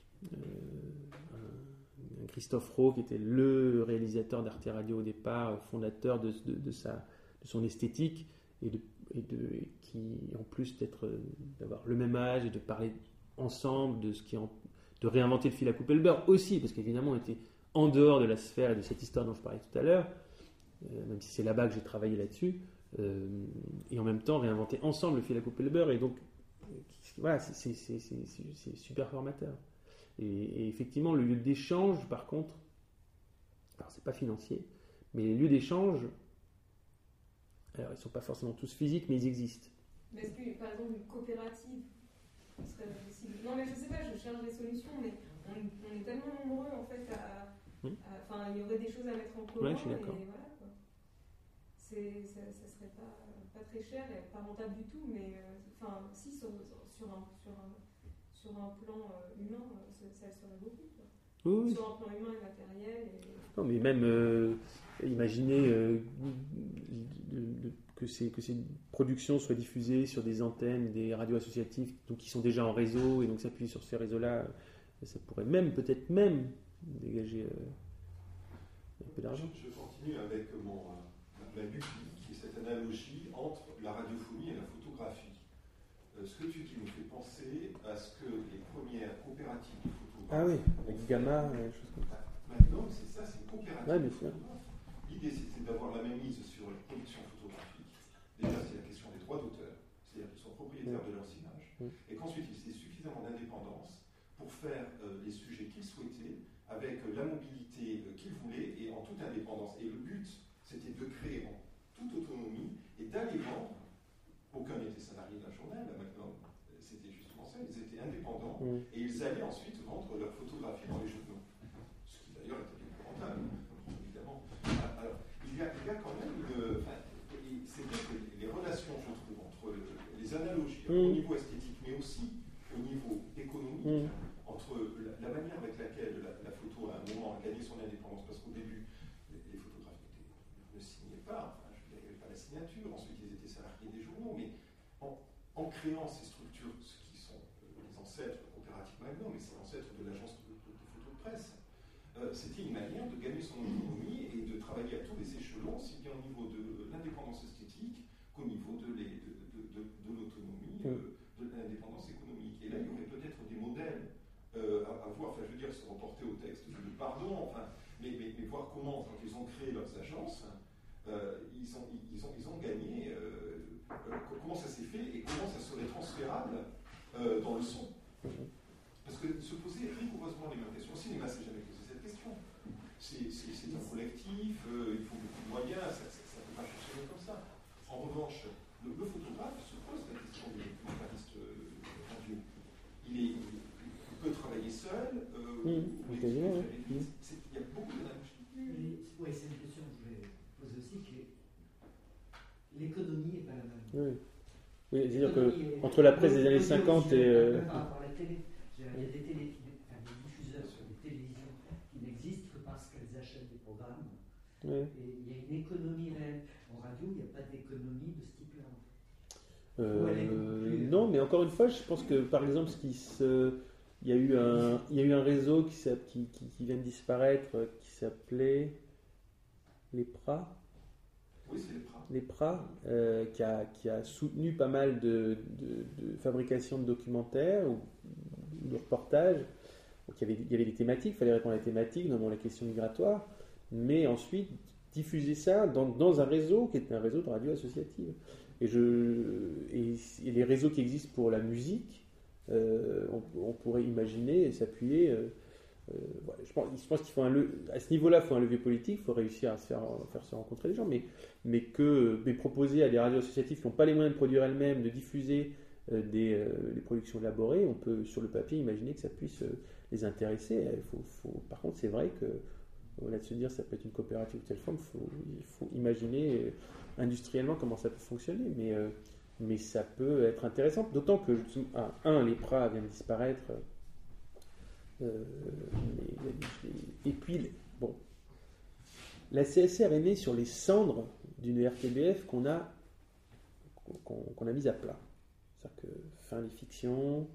Christophe Rowe, qui était le réalisateur d'Arte Radio au départ, fondateur de son esthétique, et qui, en plus d'avoir le même âge et de parler ensemble de réinventer le fil à couper le beurre aussi, parce qu'évidemment, on était en dehors de la sphère et de cette histoire dont je parlais tout à l'heure, même si c'est là-bas que j'ai travaillé là-dessus, et en même temps réinventer ensemble le fil à couper le beurre, et donc voilà, c'est super formateur. Et effectivement, le lieu d'échange, par contre, alors c'est pas financier, mais les lieux d'échange, alors ils sont pas forcément tous physiques, mais ils existent. Mais est-ce que, par exemple, une coopérative serait possible? Non, mais je sais pas, je cherche des solutions, mais on est tellement nombreux en fait enfin, il y aurait des choses à mettre en commun. Ouais, je suis d'accord. Et voilà, quoi. Ça serait pas très cher et pas rentable du tout, mais enfin, si sur un plan humain, ça le serait beaucoup. Quoi. Oui. Sur un plan humain et matériel. Non, mais même imaginez que ces productions soient diffusées sur des antennes, des radios associatives donc, qui sont déjà en réseau, et donc s'appuyer sur ces réseaux-là, ça pourrait peut-être même dégager un peu d'argent. Je continue avec ma lutte, qui est cette analogie entre la radiophonie et la photographie. Ce que tu dis me fait penser à ce que les premières coopératives de photographes... Ah oui, avec Gamma, choses comme ça. Maintenant, c'est ça, c'est une coopérative de photographes. L'idée, c'est d'avoir la même mise sur les productions photographiques. Déjà, c'est la question des droits d'auteur, c'est-à-dire qu'ils sont propriétaires de leurs images, et qu'ensuite, ils aient suffisamment d'indépendance pour faire les sujets qu'ils souhaitaient, avec la mobilité qu'ils voulaient, et en toute indépendance. Et le but, c'était de créer en toute autonomie, et d'aller vendre. Aucun n'était salarié d'un journal, là maintenant, c'était justement ça, ils étaient indépendants, et ils allaient ensuite vendre leurs photographies dans les journaux. Ce qui d'ailleurs était bien plus rentable, évidemment. Alors, il y a quand même c'est vrai que les relations, je trouve, entre les analogies au niveau esthétique, mais aussi au niveau économique, entre la manière avec laquelle la photo, à un moment, a gagné son indépendance, parce qu'au début, les photographes ne signaient pas, enfin, je veux dire, il n'y avait pas la signature, ensuite ils étaient salariés des journaux, mais en créant ces structures, ce qui sont les ancêtres coopératives maintenant, mais c'est l'ancêtre de l'agence de photo de presse, c'était une manière de gagner son autonomie et de travailler à tous les échelons, aussi bien au niveau de l'indépendance esthétique qu'au niveau de l'autonomie, de l'indépendance économique. Et là, il y aurait peut-être des modèles à voir, enfin je veux dire, se reporter au texte de pardon, enfin, mais voir comment, quand ils ont créé leurs agences, ils ont gagné, comment ça s'est fait et comment ça serait transférable dans le son. Parce que se poser rigoureusement les mêmes questions, le cinéma s'est jamais posé cette question. C'est un collectif, il faut beaucoup de moyens, ça ne peut pas fonctionner comme ça. En revanche, le photographe se pose la question du documentariste radio. Il peut travailler seul, ou quasiment, ouais. Il y a beaucoup d'analogies. Oui, c'est une question que je voulais poser aussi, que l'économie n'est pas la même. Oui. Oui, c'est-à-dire qu'entre la presse des années 50 et... Par rapport à la télé, il y a des diffuseurs sur les télévisions qui n'existent que parce qu'elles achètent des programmes. Ouais. Et il y a une économie réelle. En radio, il n'y a pas d'économie de ce type-là. Non, mais encore une fois, je pense que par exemple, il y a eu un réseau qui vient de disparaître, qui s'appelait l'EPRA. Oui, c'est les PRA. L'EPRA, qui a soutenu pas mal de fabrication de documentaires ou de reportages. Donc, il y avait des thématiques, il fallait répondre à des thématiques, notamment la question migratoire, mais ensuite diffuser ça dans un réseau qui était un réseau de radio associative. Et les réseaux qui existent pour la musique, on pourrait imaginer et s'appuyer. Voilà, je pense qu'il faut à ce niveau-là, il faut un levier politique, il faut réussir à faire se rencontrer les gens, mais proposer à des radios associatives qui n'ont pas les moyens de produire elles-mêmes, de diffuser des productions élaborées, on peut sur le papier imaginer que ça puisse les intéresser. Par contre, c'est vrai que au-delà de se dire ça peut être une coopérative de telle forme, il faut imaginer industriellement comment ça peut fonctionner, mais ça peut être intéressant, d'autant que l'EPRA vient de disparaître. Et puis, bon, la CSR est née sur les cendres d'une RTBF qu'on a mise à plat. C'est-à-dire que fin des fictions,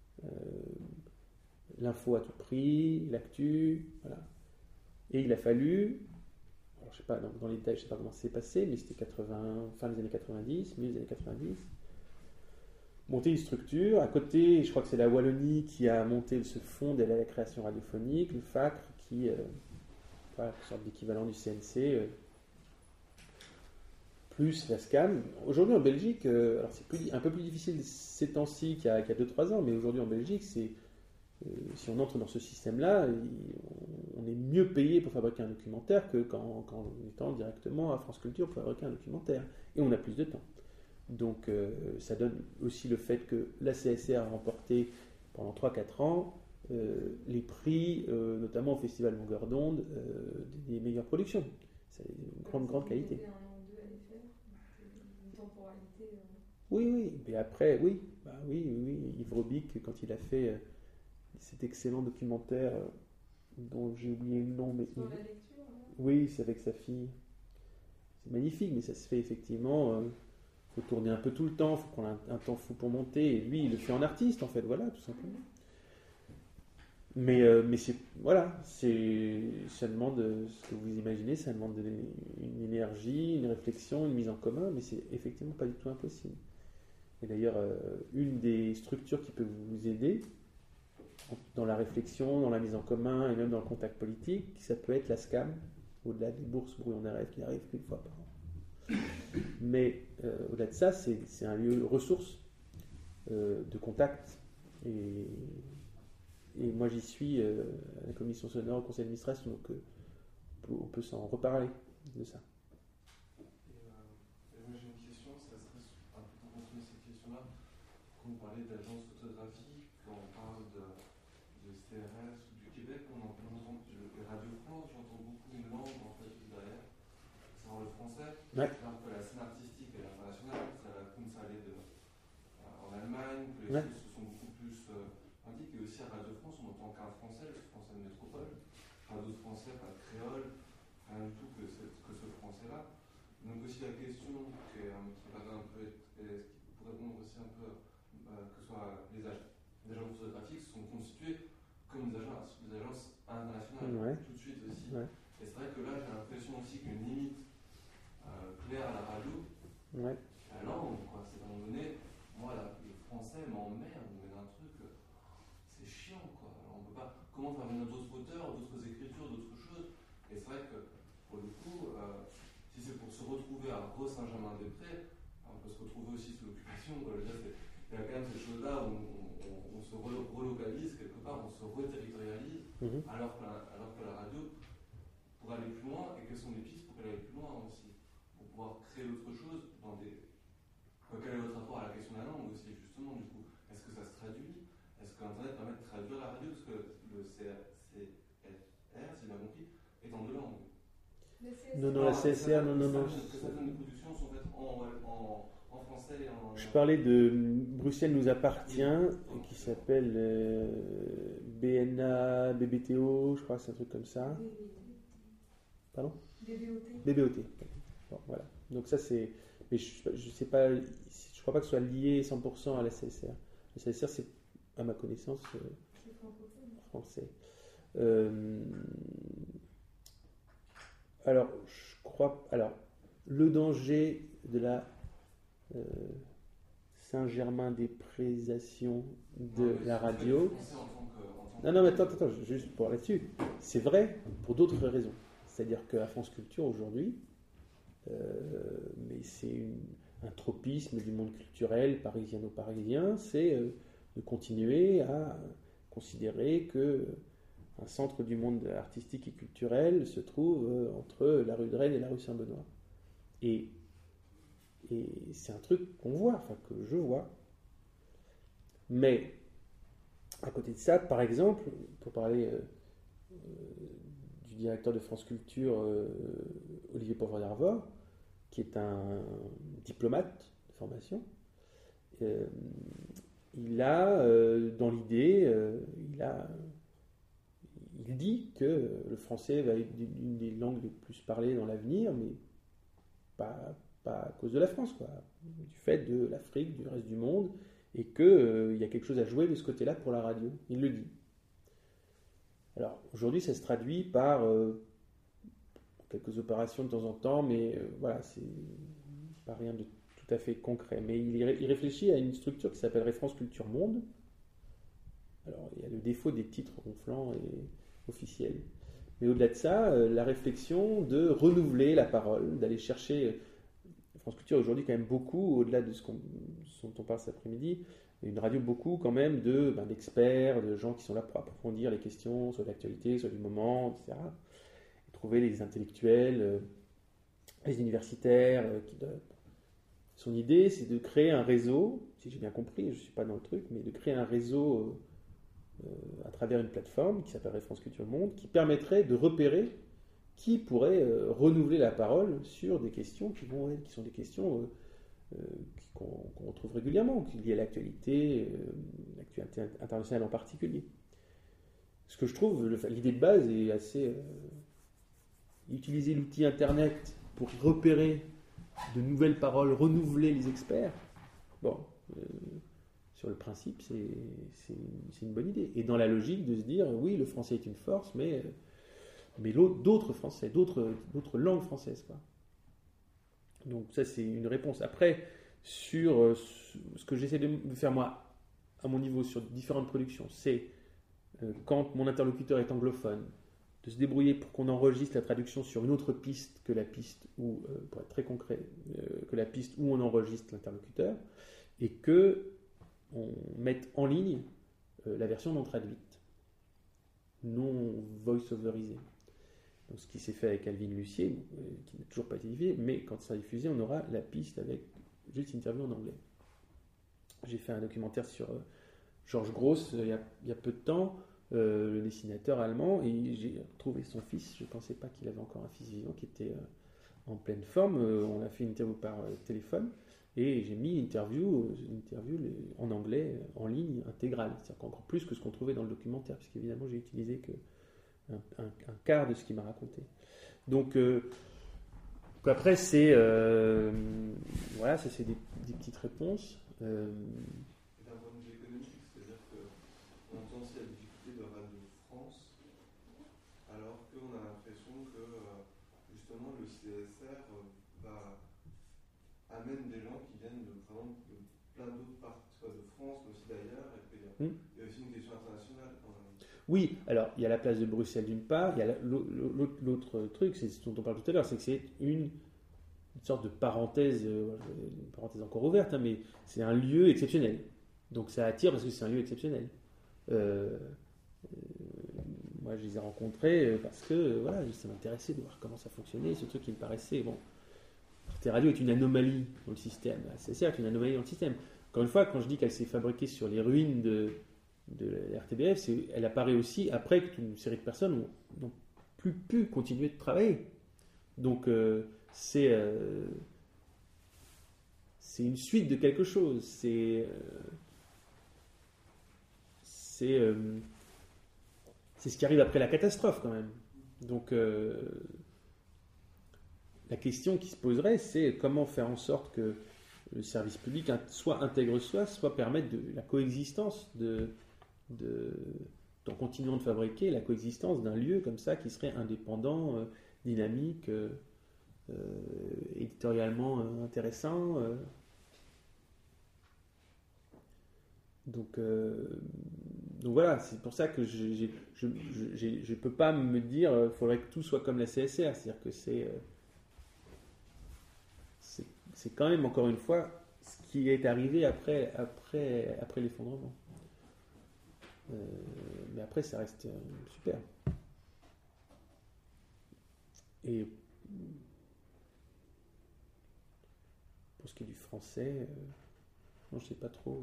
l'info à tout prix, l'actu, voilà. Et il a fallu, alors je sais pas, dans les détails, je sais pas comment ça s'est passé, mais c'était fin des années 90, milieu des années 90, monter une structure. À côté, je crois que c'est la Wallonie qui a monté ce fonds d'aide à la création radiophonique, le FACRE, qui voilà, une sorte d'équivalent du CNC, plus la SCAM. Aujourd'hui en Belgique, alors c'est un peu plus difficile ces temps-ci qu'il y a 2-3 ans, mais aujourd'hui en Belgique, si on entre dans ce système-là, on est mieux payé pour fabriquer un documentaire que quand on étant directement à France Culture pour fabriquer un documentaire. Et on a plus de temps. Donc ça donne aussi le fait que la CSR a remporté pendant 3-4 ans les prix, notamment au Festival Longueur d'onde, des meilleures productions. C'est une grande qualité. Oui, mais après, oui, Yves Robic, quand il a fait cet excellent documentaire dont j'ai oublié le nom, mais sur la lecture, oui, c'est avec sa fille. C'est magnifique, mais ça se fait effectivement. Faut tourner un peu tout le temps, il faut prendre un temps fou pour monter. Et lui, il le fait en artiste, en fait, voilà, tout simplement. Mais ça demande ce que vous imaginez, ça demande une énergie, une réflexion, une mise en commun, mais c'est effectivement pas du tout impossible. Et d'ailleurs, une des structures qui peut vous aider dans la réflexion, dans la mise en commun et même dans le contact politique, ça peut être la SCAM, au-delà des bourses Brouillon des rêves qui arrivent qu'une fois par an. Mais au-delà de ça, c'est un lieu ressource de contact. Et moi, j'y suis à la commission sonore, au conseil d'administration, donc on peut s'en reparler de ça. Et moi, j'ai une question, ça serait un peu pour continuer cette question-là. Quand vous parlez d'agence photographique, quand on parle de CRS ou du Québec, on entend Radio France, j'entends beaucoup une langue en fait derrière, c'est le français. Ouais. Alors que la scène artistique est internationale, c'est la Kunsthalle en Allemagne, que les ouais. choses se sont beaucoup plus indiquées. Et aussi à Radio France, on entend qu'un français, le français de métropole, pas d'autres français, pas de créole, rien du tout que ce français-là. Donc aussi la question qui paraît un peu, pour répondre aussi un peu, que ce soit les agences photographiques sont constituées comme des agences internationales, tout de suite aussi. Ouais. Et c'est vrai que là, j'ai l'impression aussi qu'une limite claire à la radio, la langue, quoi. C'est à un moment donné, moi, le français m'emmerde, mais d'un truc, c'est chiant, quoi. Alors, on peut pas. Comment faire venir d'autres auteurs, d'autres écritures, d'autres choses. Et c'est vrai que, pour le coup, si c'est pour se retrouver à Gros-Saint-Germain-des-Prés, on peut se retrouver aussi sous l'occupation. Il y a quand même ces choses-là où on se relocalise quelque part, on se reterritorialise, alors que la radio, pour aller plus loin, et quelles sont les pistes pour aller plus loin aussi, pour pouvoir créer autre chose dans des. Quel est votre rapport à la question de la langue aussi, justement, du coup? Est-ce que ça se traduit? Est-ce qu'Internet permet de traduire la radio? Parce que le CRS, j'ai bien compris, est en 2 langues. Non, la CSR, non. Que certaines productions sont faites en français et en. Je parlais de Bruxelles nous appartient, qui s'appelle BNA, BBTO, je crois que c'est un truc comme ça. Pardon ? BBOT. Bon, voilà. Donc ça c'est. Mais je sais pas, je crois pas que ce soit lié 100% à la CSR. La CSR, c'est, à ma connaissance, français. Alors, je crois. Alors, le danger de la Saint-Germain-des-Présation de la radio. Non, mais attends, juste pour là-dessus. C'est vrai pour d'autres raisons. C'est-à-dire qu'à France Culture aujourd'hui, mais c'est un tropisme du monde culturel parisiano-parisien, c'est de continuer à considérer que un centre du monde artistique et culturel se trouve entre la rue de Rennes et la rue Saint-Benoît. Et c'est un truc qu'on voit, enfin que je vois. Mais à côté de ça, par exemple, pour parler du directeur de France Culture, Olivier Poivre-d'Arvor, qui est un diplomate de formation, il a, dans l'idée, il dit que le français va être une des langues les plus parlées dans l'avenir, mais pas à cause de la France, quoi, du fait de l'Afrique, du reste du monde, et qu'il y a quelque chose à jouer de ce côté-là pour la radio. Il le dit. Alors, aujourd'hui, ça se traduit par quelques opérations de temps en temps, mais voilà, c'est pas rien de tout à fait concret. Mais il réfléchit à une structure qui s'appellerait France Culture Monde. Alors, il y a le défaut des titres ronflants et officiels. Mais au-delà de ça, la réflexion de renouveler la parole, d'aller chercher... France Culture aujourd'hui quand même beaucoup, au-delà de ce dont on parle cet après-midi, une radio beaucoup quand même d'experts, de gens qui sont là pour approfondir les questions, soit d'actualité, soit du moment, etc. Et trouver les intellectuels, les universitaires. Son idée, c'est de créer un réseau, si j'ai bien compris, je ne suis pas dans le truc, mais de créer un réseau à travers une plateforme qui s'appellerait France Culture Monde, qui permettrait de repérer qui pourrait renouveler la parole sur des questions qui sont des questions qu'on retrouve régulièrement, qui sont liées à l'actualité, l'actualité internationale en particulier. Ce que je trouve, l'idée de base est assez... utiliser l'outil Internet pour repérer de nouvelles paroles, renouveler les experts, bon, sur le principe, c'est une bonne idée. Et dans la logique de se dire, oui, le français est une force, mais d'autres français, d'autres langues françaises, quoi. Donc ça, c'est une réponse. Après, sur ce que j'essaie de faire moi, à mon niveau, sur différentes productions, c'est quand mon interlocuteur est anglophone, de se débrouiller pour qu'on enregistre la traduction sur une autre piste que la piste où, pour être très concret, que la piste où on enregistre l'interlocuteur, et que on mette en ligne la version non traduite, non voice-overisée. Donc, ce qui s'est fait avec Alvin Lucier, qui n'a toujours pas été diffusé, mais quand ça sera diffusé, on aura la piste avec juste interview en anglais. J'ai fait un documentaire sur Georges Gross il y a peu de temps, le dessinateur allemand, et j'ai retrouvé son fils. Je ne pensais pas qu'il avait encore un fils vivant qui était en pleine forme. On a fait une interview par téléphone, et j'ai mis une interview en anglais en ligne intégrale, c'est-à-dire encore plus que ce qu'on trouvait dans le documentaire, puisqu'évidemment j'ai utilisé que un quart de ce qu'il m'a raconté. Donc après c'est voilà, ça c'est des petites réponses. D'un point de vue économique, c'est-à-dire qu'on entend aussi la difficulté de Radio France, alors qu'on a l'impression que justement le CSR amène des gens qui viennent de plein d'autres parties, soit de France, mais aussi d'ailleurs, et puis il y a aussi une question internationale quand même. Oui, alors il y a la place de Bruxelles d'une part, il y a l'autre truc, c'est ce dont on parle tout à l'heure, c'est que c'est une sorte de parenthèse, une parenthèse encore ouverte, hein, mais c'est un lieu exceptionnel. Donc ça attire parce que c'est un lieu exceptionnel. Moi je les ai rencontrés parce que voilà, ça m'intéressait de voir comment ça fonctionnait, ce truc qui me paraissait, bon, Arte Radio est une anomalie dans le système, la CSR est une anomalie dans le système. Encore une fois, quand je dis qu'elle s'est fabriquée sur les ruines de la RTBF, elle apparaît aussi après qu'une série de personnes n'ont plus pu continuer de travailler. Donc c'est une suite de quelque chose. C'est ce qui arrive après la catastrophe quand même. Donc la question qui se poserait, c'est comment faire en sorte que le service public soit intègre soit permettre la coexistence en continuant de fabriquer la coexistence d'un lieu comme ça qui serait indépendant, dynamique, éditorialement intéressant. Donc voilà, c'est pour ça que je ne peux pas me dire il faudrait que tout soit comme la CSR. C'est-à-dire que c'est quand même, encore une fois, ce qui est arrivé après l'effondrement. Mais après, ça reste super. Et pour ce qui est du français, non, je ne sais pas trop.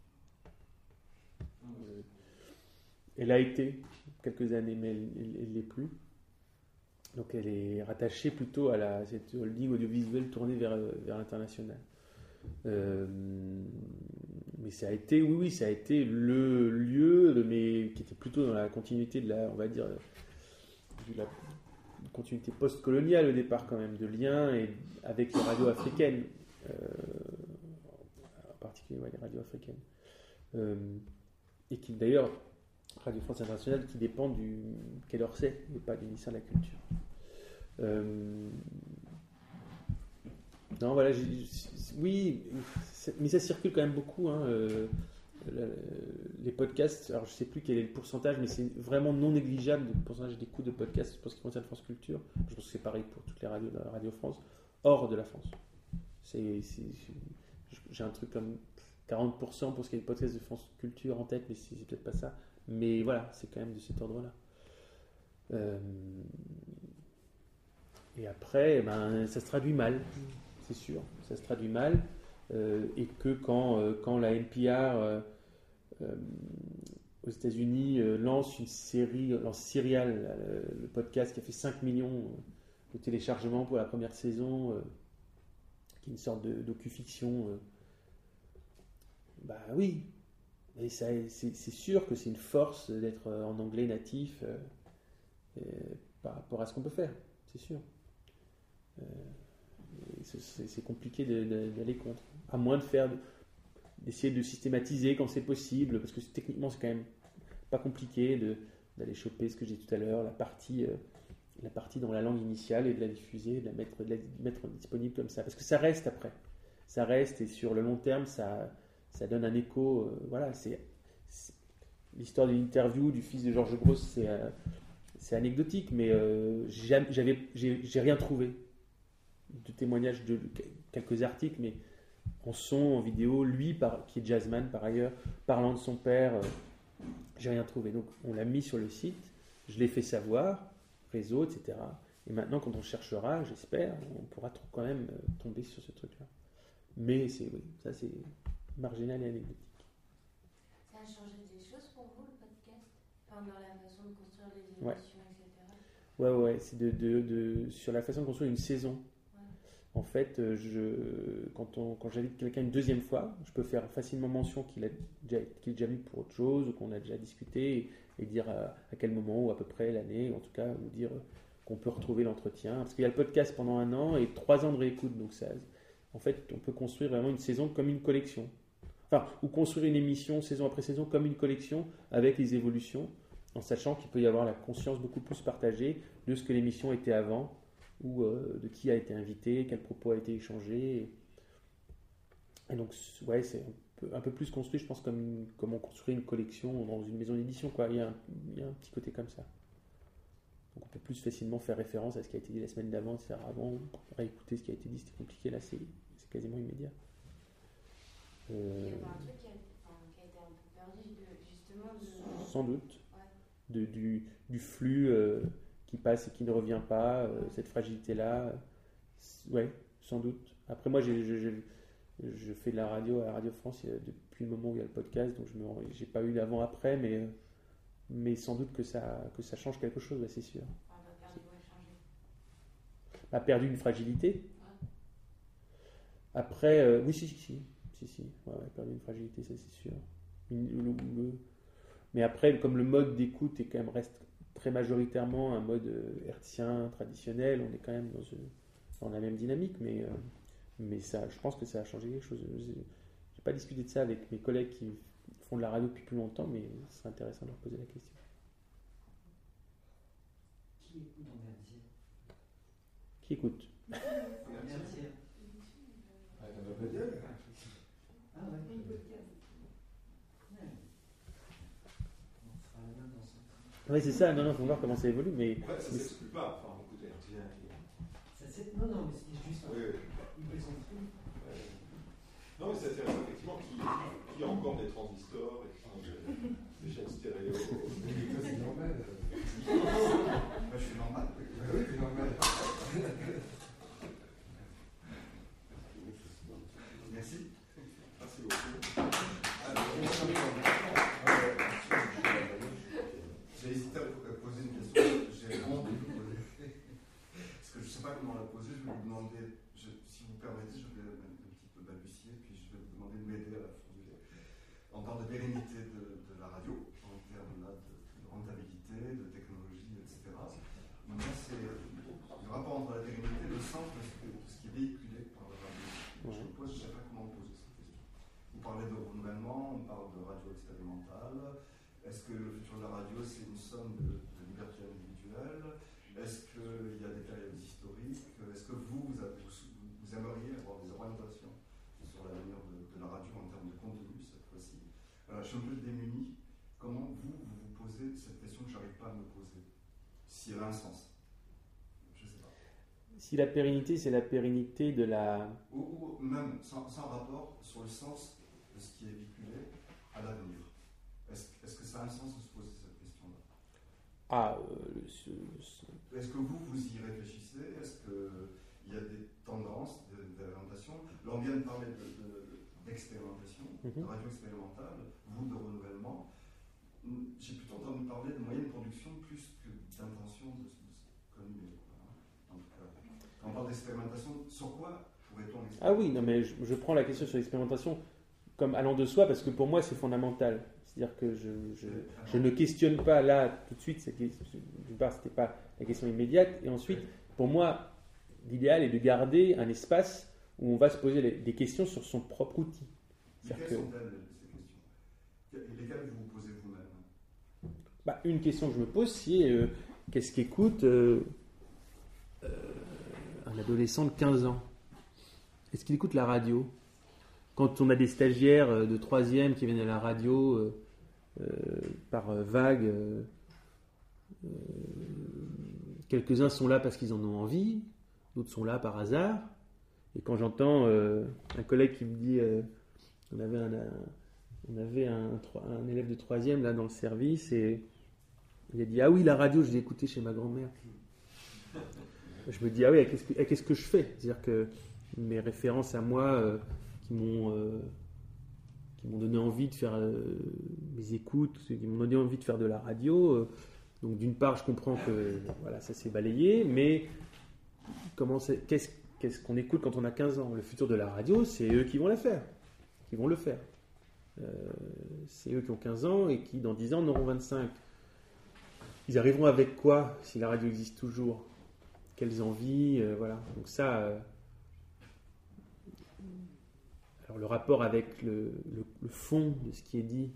Elle a été quelques années, mais elle ne l'est plus. Donc elle est rattachée plutôt à cette holding audiovisuelle tournée vers l'international. Mais ça a été, oui, ça a été le lieu, mais qui était plutôt dans la continuité de on va dire, de la continuité post-coloniale au départ quand même, de liens avec les radios africaines, en particulier les radios africaines. Et qui d'ailleurs, Radio France Internationale, qui dépend du Quai d'Orsay, et pas du ministère de la Culture. Non, voilà, oui, mais ça circule quand même beaucoup. Les podcasts, alors je ne sais plus quel est le pourcentage, mais c'est vraiment non négligeable le pourcentage d'écoute de podcasts pour ce qui concerne France Culture. Je pense que c'est pareil pour toutes les radios de Radio France, hors de la France. J'ai un truc comme 40% pour ce qui est des podcasts de France Culture en tête, mais c'est peut-être pas ça. Mais voilà, c'est quand même de cet ordre-là. Et après, ça se traduit mal, c'est sûr. Ça se traduit mal. Et que quand la NPR aux États-Unis lance Serial, le podcast qui a fait 5 millions de téléchargements pour la première saison, qui est une sorte de docu-fiction, oui. Et c'est sûr que c'est une force d'être en anglais natif par rapport à ce qu'on peut faire, c'est sûr. C'est compliqué d'aller contre, à moins d'essayer de systématiser quand c'est possible, parce que techniquement c'est quand même pas compliqué d'aller choper ce que j'ai dit tout à l'heure, la partie dans la langue initiale et de la diffuser, de la mettre disponible comme ça, parce que ça reste après, et sur le long terme ça donne un écho. Voilà, c'est l'histoire d'une interview du fils de Georges Grosse, c'est anecdotique, mais j'ai rien trouvé de témoignages de quelques articles, mais en son, en vidéo, lui qui est jazzman par ailleurs, parlant de son père, j'ai rien trouvé. Donc on l'a mis sur le site, je l'ai fait savoir, réseau, etc. Et maintenant, quand on cherchera, j'espère, on pourra quand même tomber sur ce truc-là. Mais c'est marginal et anecdotique. Ça a changé des choses pour vous, le podcast, dans la façon de construire les émissions, etc. Ouais, c'est sur la façon de construire une saison. En fait, quand j'invite quelqu'un une deuxième fois, je peux faire facilement mention qu'il est déjà venu pour autre chose, ou qu'on a déjà discuté, et dire à quel moment, ou à peu près l'année, ou en tout cas, ou dire qu'on peut retrouver l'entretien. Parce qu'il y a le podcast pendant 1 an et 3 ans de réécoute. Donc en fait, on peut construire vraiment une saison comme une collection. Enfin, ou construire une émission saison après saison comme une collection avec les évolutions, en sachant qu'il peut y avoir la conscience beaucoup plus partagée de ce que l'émission était avant, ou de qui a été invité, quel propos a été échangé. Et donc, c'est un peu plus construit, je pense, comme on construit une collection dans une maison d'édition, quoi. Il y a un petit côté comme ça. Donc, on peut plus facilement faire référence à ce qui a été dit la semaine d'avant, etc. Avant, réécouter ce qui a été dit, c'était compliqué. Là, c'est quasiment immédiat. Il y a un truc qui a été un peu perdu, justement. Sans doute. Ouais. Du flux qui passe et qui ne revient pas, cette fragilité-là. Ouais, sans doute. Après, moi, je fais de la radio à Radio France depuis le moment où il y a le podcast, donc je n'ai pas eu d'avant-après, mais sans doute que ça change quelque chose, c'est sûr. On va faire des a perdu une fragilité. Après, oui, si. Ouais, perdu une fragilité, ça c'est sûr. Mais après, comme le mode d'écoute est quand même reste très majoritairement un mode hertzien traditionnel, on est quand même dans la même dynamique, mais ça, je pense que ça a changé quelque chose. J'ai pas discuté de ça avec mes collègues qui font de la radio depuis plus longtemps, mais ce serait intéressant de leur poser la question. Qui écoute en hertzien? Qui écoute? En hertzien. Ah ouais. On fera la même dans 5 ans. Oui, c'est ça, non, faut voir comment ça évolue, mais... Ouais, ça ne s'exclut pas, enfin, écoutez, Non, mais c'est juste une plaisanterie. Non, mais c'est intéressant, effectivement, qu'il y a encore des transistors et des chaînes stéréo. C'est normal. Moi, je suis normal. Oui, c'est normal. Merci. Merci beaucoup. J'ai hésité à poser une question. J'ai honte de vous poser. Parce que je ne sais pas comment la poser. Je vais vous demander, si vous permettez, je vais un petit peu balbutier, puis je vais vous demander de m'aider à la formuler. En termes de pérennité de la radio, en termes de rentabilité, de technologie, etc. Moi, c'est le rapport entre la pérennité et le sens de ce qui est véhiculé par la radio. Je me pose, je ne sais pas comment poser cette question. Vous parlez de renouvellement, on parle de radio expérimentale. Est-ce que le futur de la radio, c'est une somme de liberté individuelle? Est-ce qu'il y a des périodes historiques? Est-ce que vous aimeriez avoir des orientations sur l'avenir de la radio en termes de contenu cette fois-ci? Je suis un peu démuni. Comment vous posez cette question que je n'arrive pas à me poser? Si elle a un sens. Je ne sais pas. Si la pérennité, c'est la pérennité de la... Ou même sans rapport sur le sens de ce qui est véhiculé à l'avenir. Est-ce que ça a un sens de se poser cette question-là? Est-ce que vous y réfléchissez? Est-ce qu'il y a des tendances d'orientation? Là, on vient de parler d'expérimentation, de radio expérimentale, vous de renouvellement. J'ai plutôt entendu parler de moyenne production plus que d'intention de ce numérique. En tout cas, quand on parle d'expérimentation, sur quoi pourrait-on expérimenter? Ah oui, non, mais je prends la question sur l'expérimentation comme allant de soi parce que pour moi c'est fondamental. C'est-à-dire que je ne questionne pas là tout de suite, d'une part c'était pas la question immédiate, et ensuite pour moi l'idéal est de garder un espace où on va se poser des questions sur son propre outil. Quelles sont-elles ces questions? Lesquelles vous vous posez vous-même? Une question que je me pose c'est qu'est-ce qu'écoute un adolescent de 15 ans? Est-ce qu'il écoute la radio? Quand on a des stagiaires de 3e qui viennent à la radio par vague, quelques-uns sont là parce qu'ils en ont envie, d'autres sont là par hasard. Et quand j'entends un collègue qui me dit on avait un élève de 3e là dans le service et il a dit ah oui, la radio je l'ai écoutée chez ma grand-mère. Je me dis ah oui, qu'est-ce que je fais? C'est-à-dire que mes références à moi qui m'ont donné envie de faire mes écoutes, qui m'ont donné envie de faire de la radio. Donc d'une part, je comprends que voilà, ça s'est balayé, mais qu'est-ce qu'on écoute quand on a 15 ans? Le futur de la radio, c'est eux qui vont le faire. C'est eux qui ont 15 ans et qui, dans 10 ans, en auront 25. Ils arriveront avec quoi si la radio existe toujours? Quelles envies? Voilà. Donc ça... Alors le rapport avec le fond de ce qui est dit,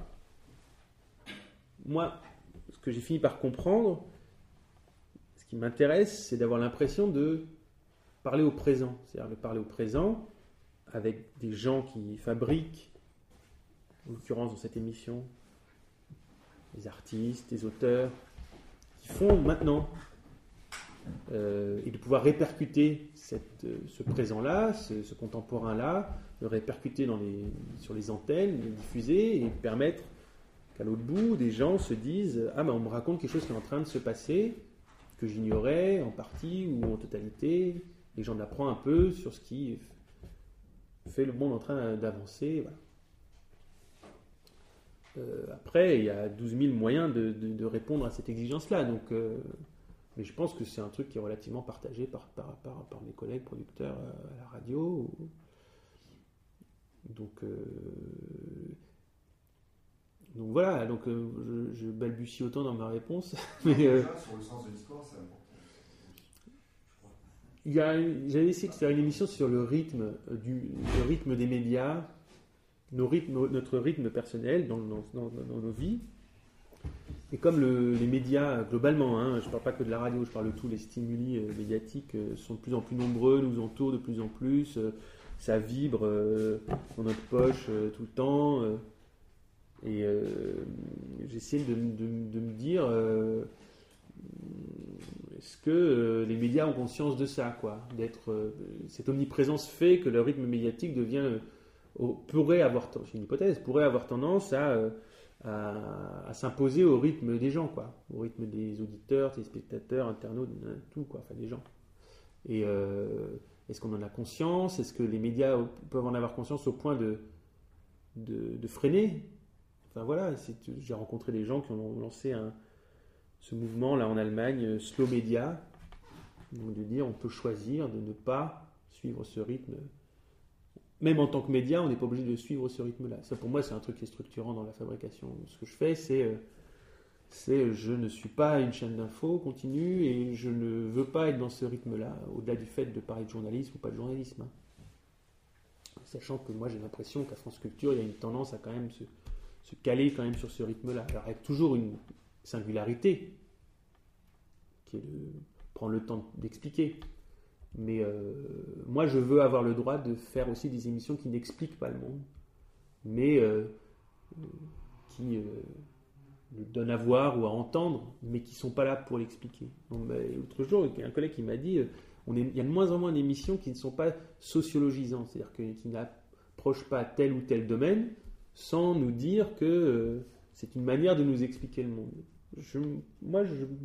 moi, ce que j'ai fini par comprendre, ce qui m'intéresse, c'est d'avoir l'impression de parler au présent. C'est-à-dire de parler au présent avec des gens qui fabriquent, en l'occurrence dans cette émission, des artistes, des auteurs, qui font maintenant, et de pouvoir répercuter ce présent-là, ce contemporain-là, le répercuter sur les antennes, le diffuser et permettre qu'à l'autre bout, des gens se disent « Ah, on me raconte quelque chose qui est en train de se passer, que j'ignorais en partie ou en totalité, et j'en apprends un peu sur ce qui fait le monde en train d'avancer. » Voilà. Après, il y a 12 000 moyens de répondre à cette exigence-là. Donc Mais je pense que c'est un truc qui est relativement partagé par mes collègues producteurs à la radio. Donc voilà, je balbutie autant dans ma réponse. Mais, déjà, sur le sens de l'histoire, c'est important. J'avais essayé de faire une émission sur le rythme des médias, notre rythme personnel dans nos vies. Et comme les médias, globalement, je ne parle pas que de la radio, je parle de tous les stimuli médiatiques sont de plus en plus nombreux, nous entourent de plus en plus, ça vibre dans notre poche tout le temps. Et j'essaie de me dire, est-ce que les médias ont conscience de ça, quoi, cette omniprésence fait que le rythme médiatique pourrait avoir tendance à s'imposer au rythme des gens, quoi, au rythme des auditeurs, des spectateurs, internautes, tout, quoi, enfin des gens. Et est-ce qu'on en a conscience? Est-ce que les médias peuvent en avoir conscience au point de freiner? Enfin voilà, j'ai rencontré des gens qui ont lancé ce mouvement là en Allemagne, Slow Media, donc de dire on peut choisir de ne pas suivre ce rythme. Même en tant que média, on n'est pas obligé de suivre ce rythme-là. Ça, pour moi, c'est un truc qui est structurant dans la fabrication. Ce que je fais, c'est je ne suis pas une chaîne d'info continue et je ne veux pas être dans ce rythme-là, au-delà du fait de parler de journalisme ou pas de journalisme. Sachant que moi, j'ai l'impression qu'à France Culture, il y a une tendance à quand même se caler quand même sur ce rythme-là. Alors, avec toujours une singularité, qui est de prendre le temps d'expliquer. Mais moi, je veux avoir le droit de faire aussi des émissions qui n'expliquent pas le monde, mais qui le donnent à voir ou à entendre, mais qui ne sont pas là pour l'expliquer. L'autre jour, il y a un collègue qui m'a dit il y a de moins en moins d'émissions qui ne sont pas sociologisantes, c'est-à-dire qui n'approchent pas tel ou tel domaine sans nous dire que c'est une manière de nous expliquer le monde.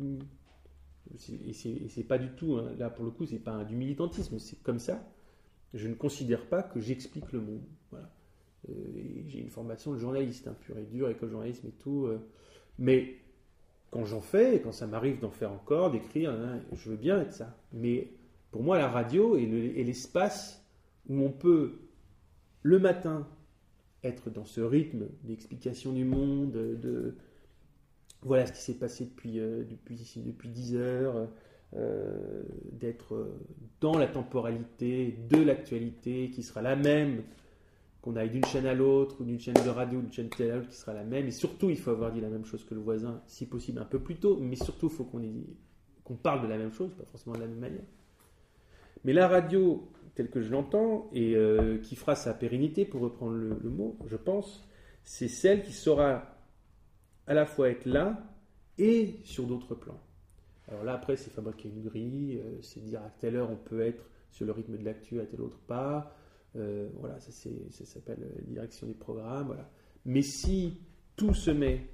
Et c'est pas du tout, là pour le coup, c'est pas du militantisme, c'est comme ça. Je ne considère pas que j'explique le monde. Voilà. J'ai une formation de journaliste, pur et dur, école de journalisme et tout. Mais quand j'en fais, et quand ça m'arrive d'en faire encore, d'écrire, je veux bien être ça. Mais pour moi, la radio est l'espace où on peut, le matin, être dans ce rythme d'explication du monde, voilà ce qui s'est passé depuis 10 heures, d'être dans la temporalité de l'actualité qui sera la même, qu'on aille d'une chaîne à l'autre, ou d'une chaîne de radio, ou d'une chaîne télé à l'autre qui sera la même. Et surtout, il faut avoir dit la même chose que le voisin, si possible un peu plus tôt, mais surtout, il faut qu'on parle de la même chose, pas forcément de la même manière. Mais la radio, telle que je l'entends, et qui fera sa pérennité, pour reprendre le mot, je pense, c'est celle qui saura à la fois être là et sur d'autres plans. Alors là, après, c'est fabriquer une grille, c'est dire à telle heure on peut être sur le rythme de l'actu, à telle autre pas. Voilà, ça s'appelle direction des programmes. Voilà. Mais si tout se met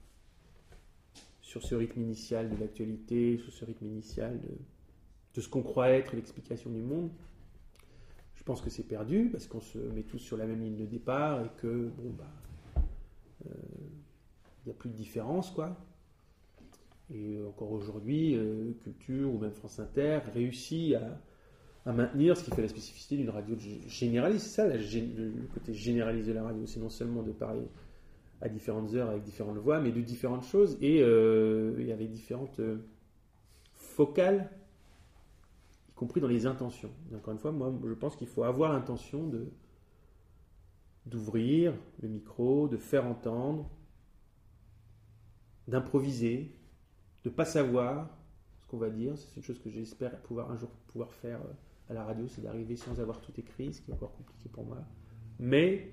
sur ce rythme initial de l'actualité, sur ce rythme initial de ce qu'on croit être l'explication du monde, je pense que c'est perdu parce qu'on se met tous sur la même ligne de départ et que il n'y a plus de différence, quoi. Et encore aujourd'hui, Culture ou même France Inter réussit à maintenir ce qui fait la spécificité d'une radio généraliste. C'est ça, le côté généraliste de la radio. C'est non seulement de parler à différentes heures avec différentes voix, mais de différentes choses et avec différentes focales, y compris dans les intentions. Et encore une fois, moi, je pense qu'il faut avoir l'intention d'ouvrir le micro, de faire entendre, d'improviser, de ne pas savoir ce qu'on va dire. C'est une chose que j'espère un jour pouvoir faire à la radio, c'est d'arriver sans avoir tout écrit, ce qui est encore compliqué pour moi. Mais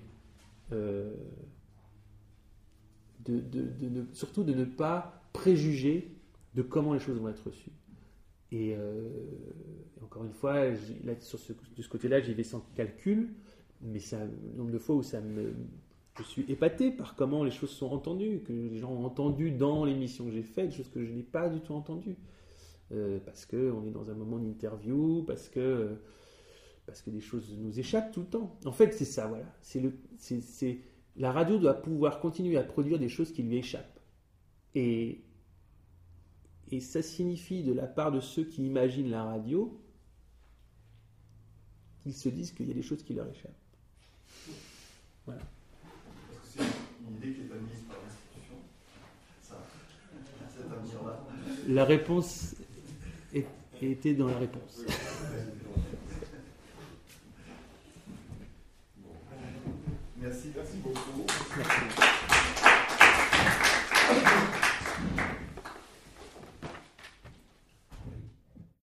surtout de ne pas préjuger de comment les choses vont être reçues. Et encore une fois, de ce côté-là, j'y vais sans calcul, mais le nombre de fois où je suis épaté par comment les choses sont entendues, que les gens ont entendu dans l'émission que j'ai faite, des choses que je n'ai pas du tout entendues. Parce qu'on est dans un moment d'interview, parce que des choses nous échappent tout le temps. En fait, c'est ça, voilà. La radio doit pouvoir continuer à produire des choses qui lui échappent. Et Et ça signifie de la part de ceux qui imaginent la radio qu'ils se disent qu'il y a des choses qui leur échappent. Voilà. Parce que c'est une idée qui est admise par l'institution, ça, cet avenir-là. La réponse était dans la réponse. Merci. Merci beaucoup. Merci.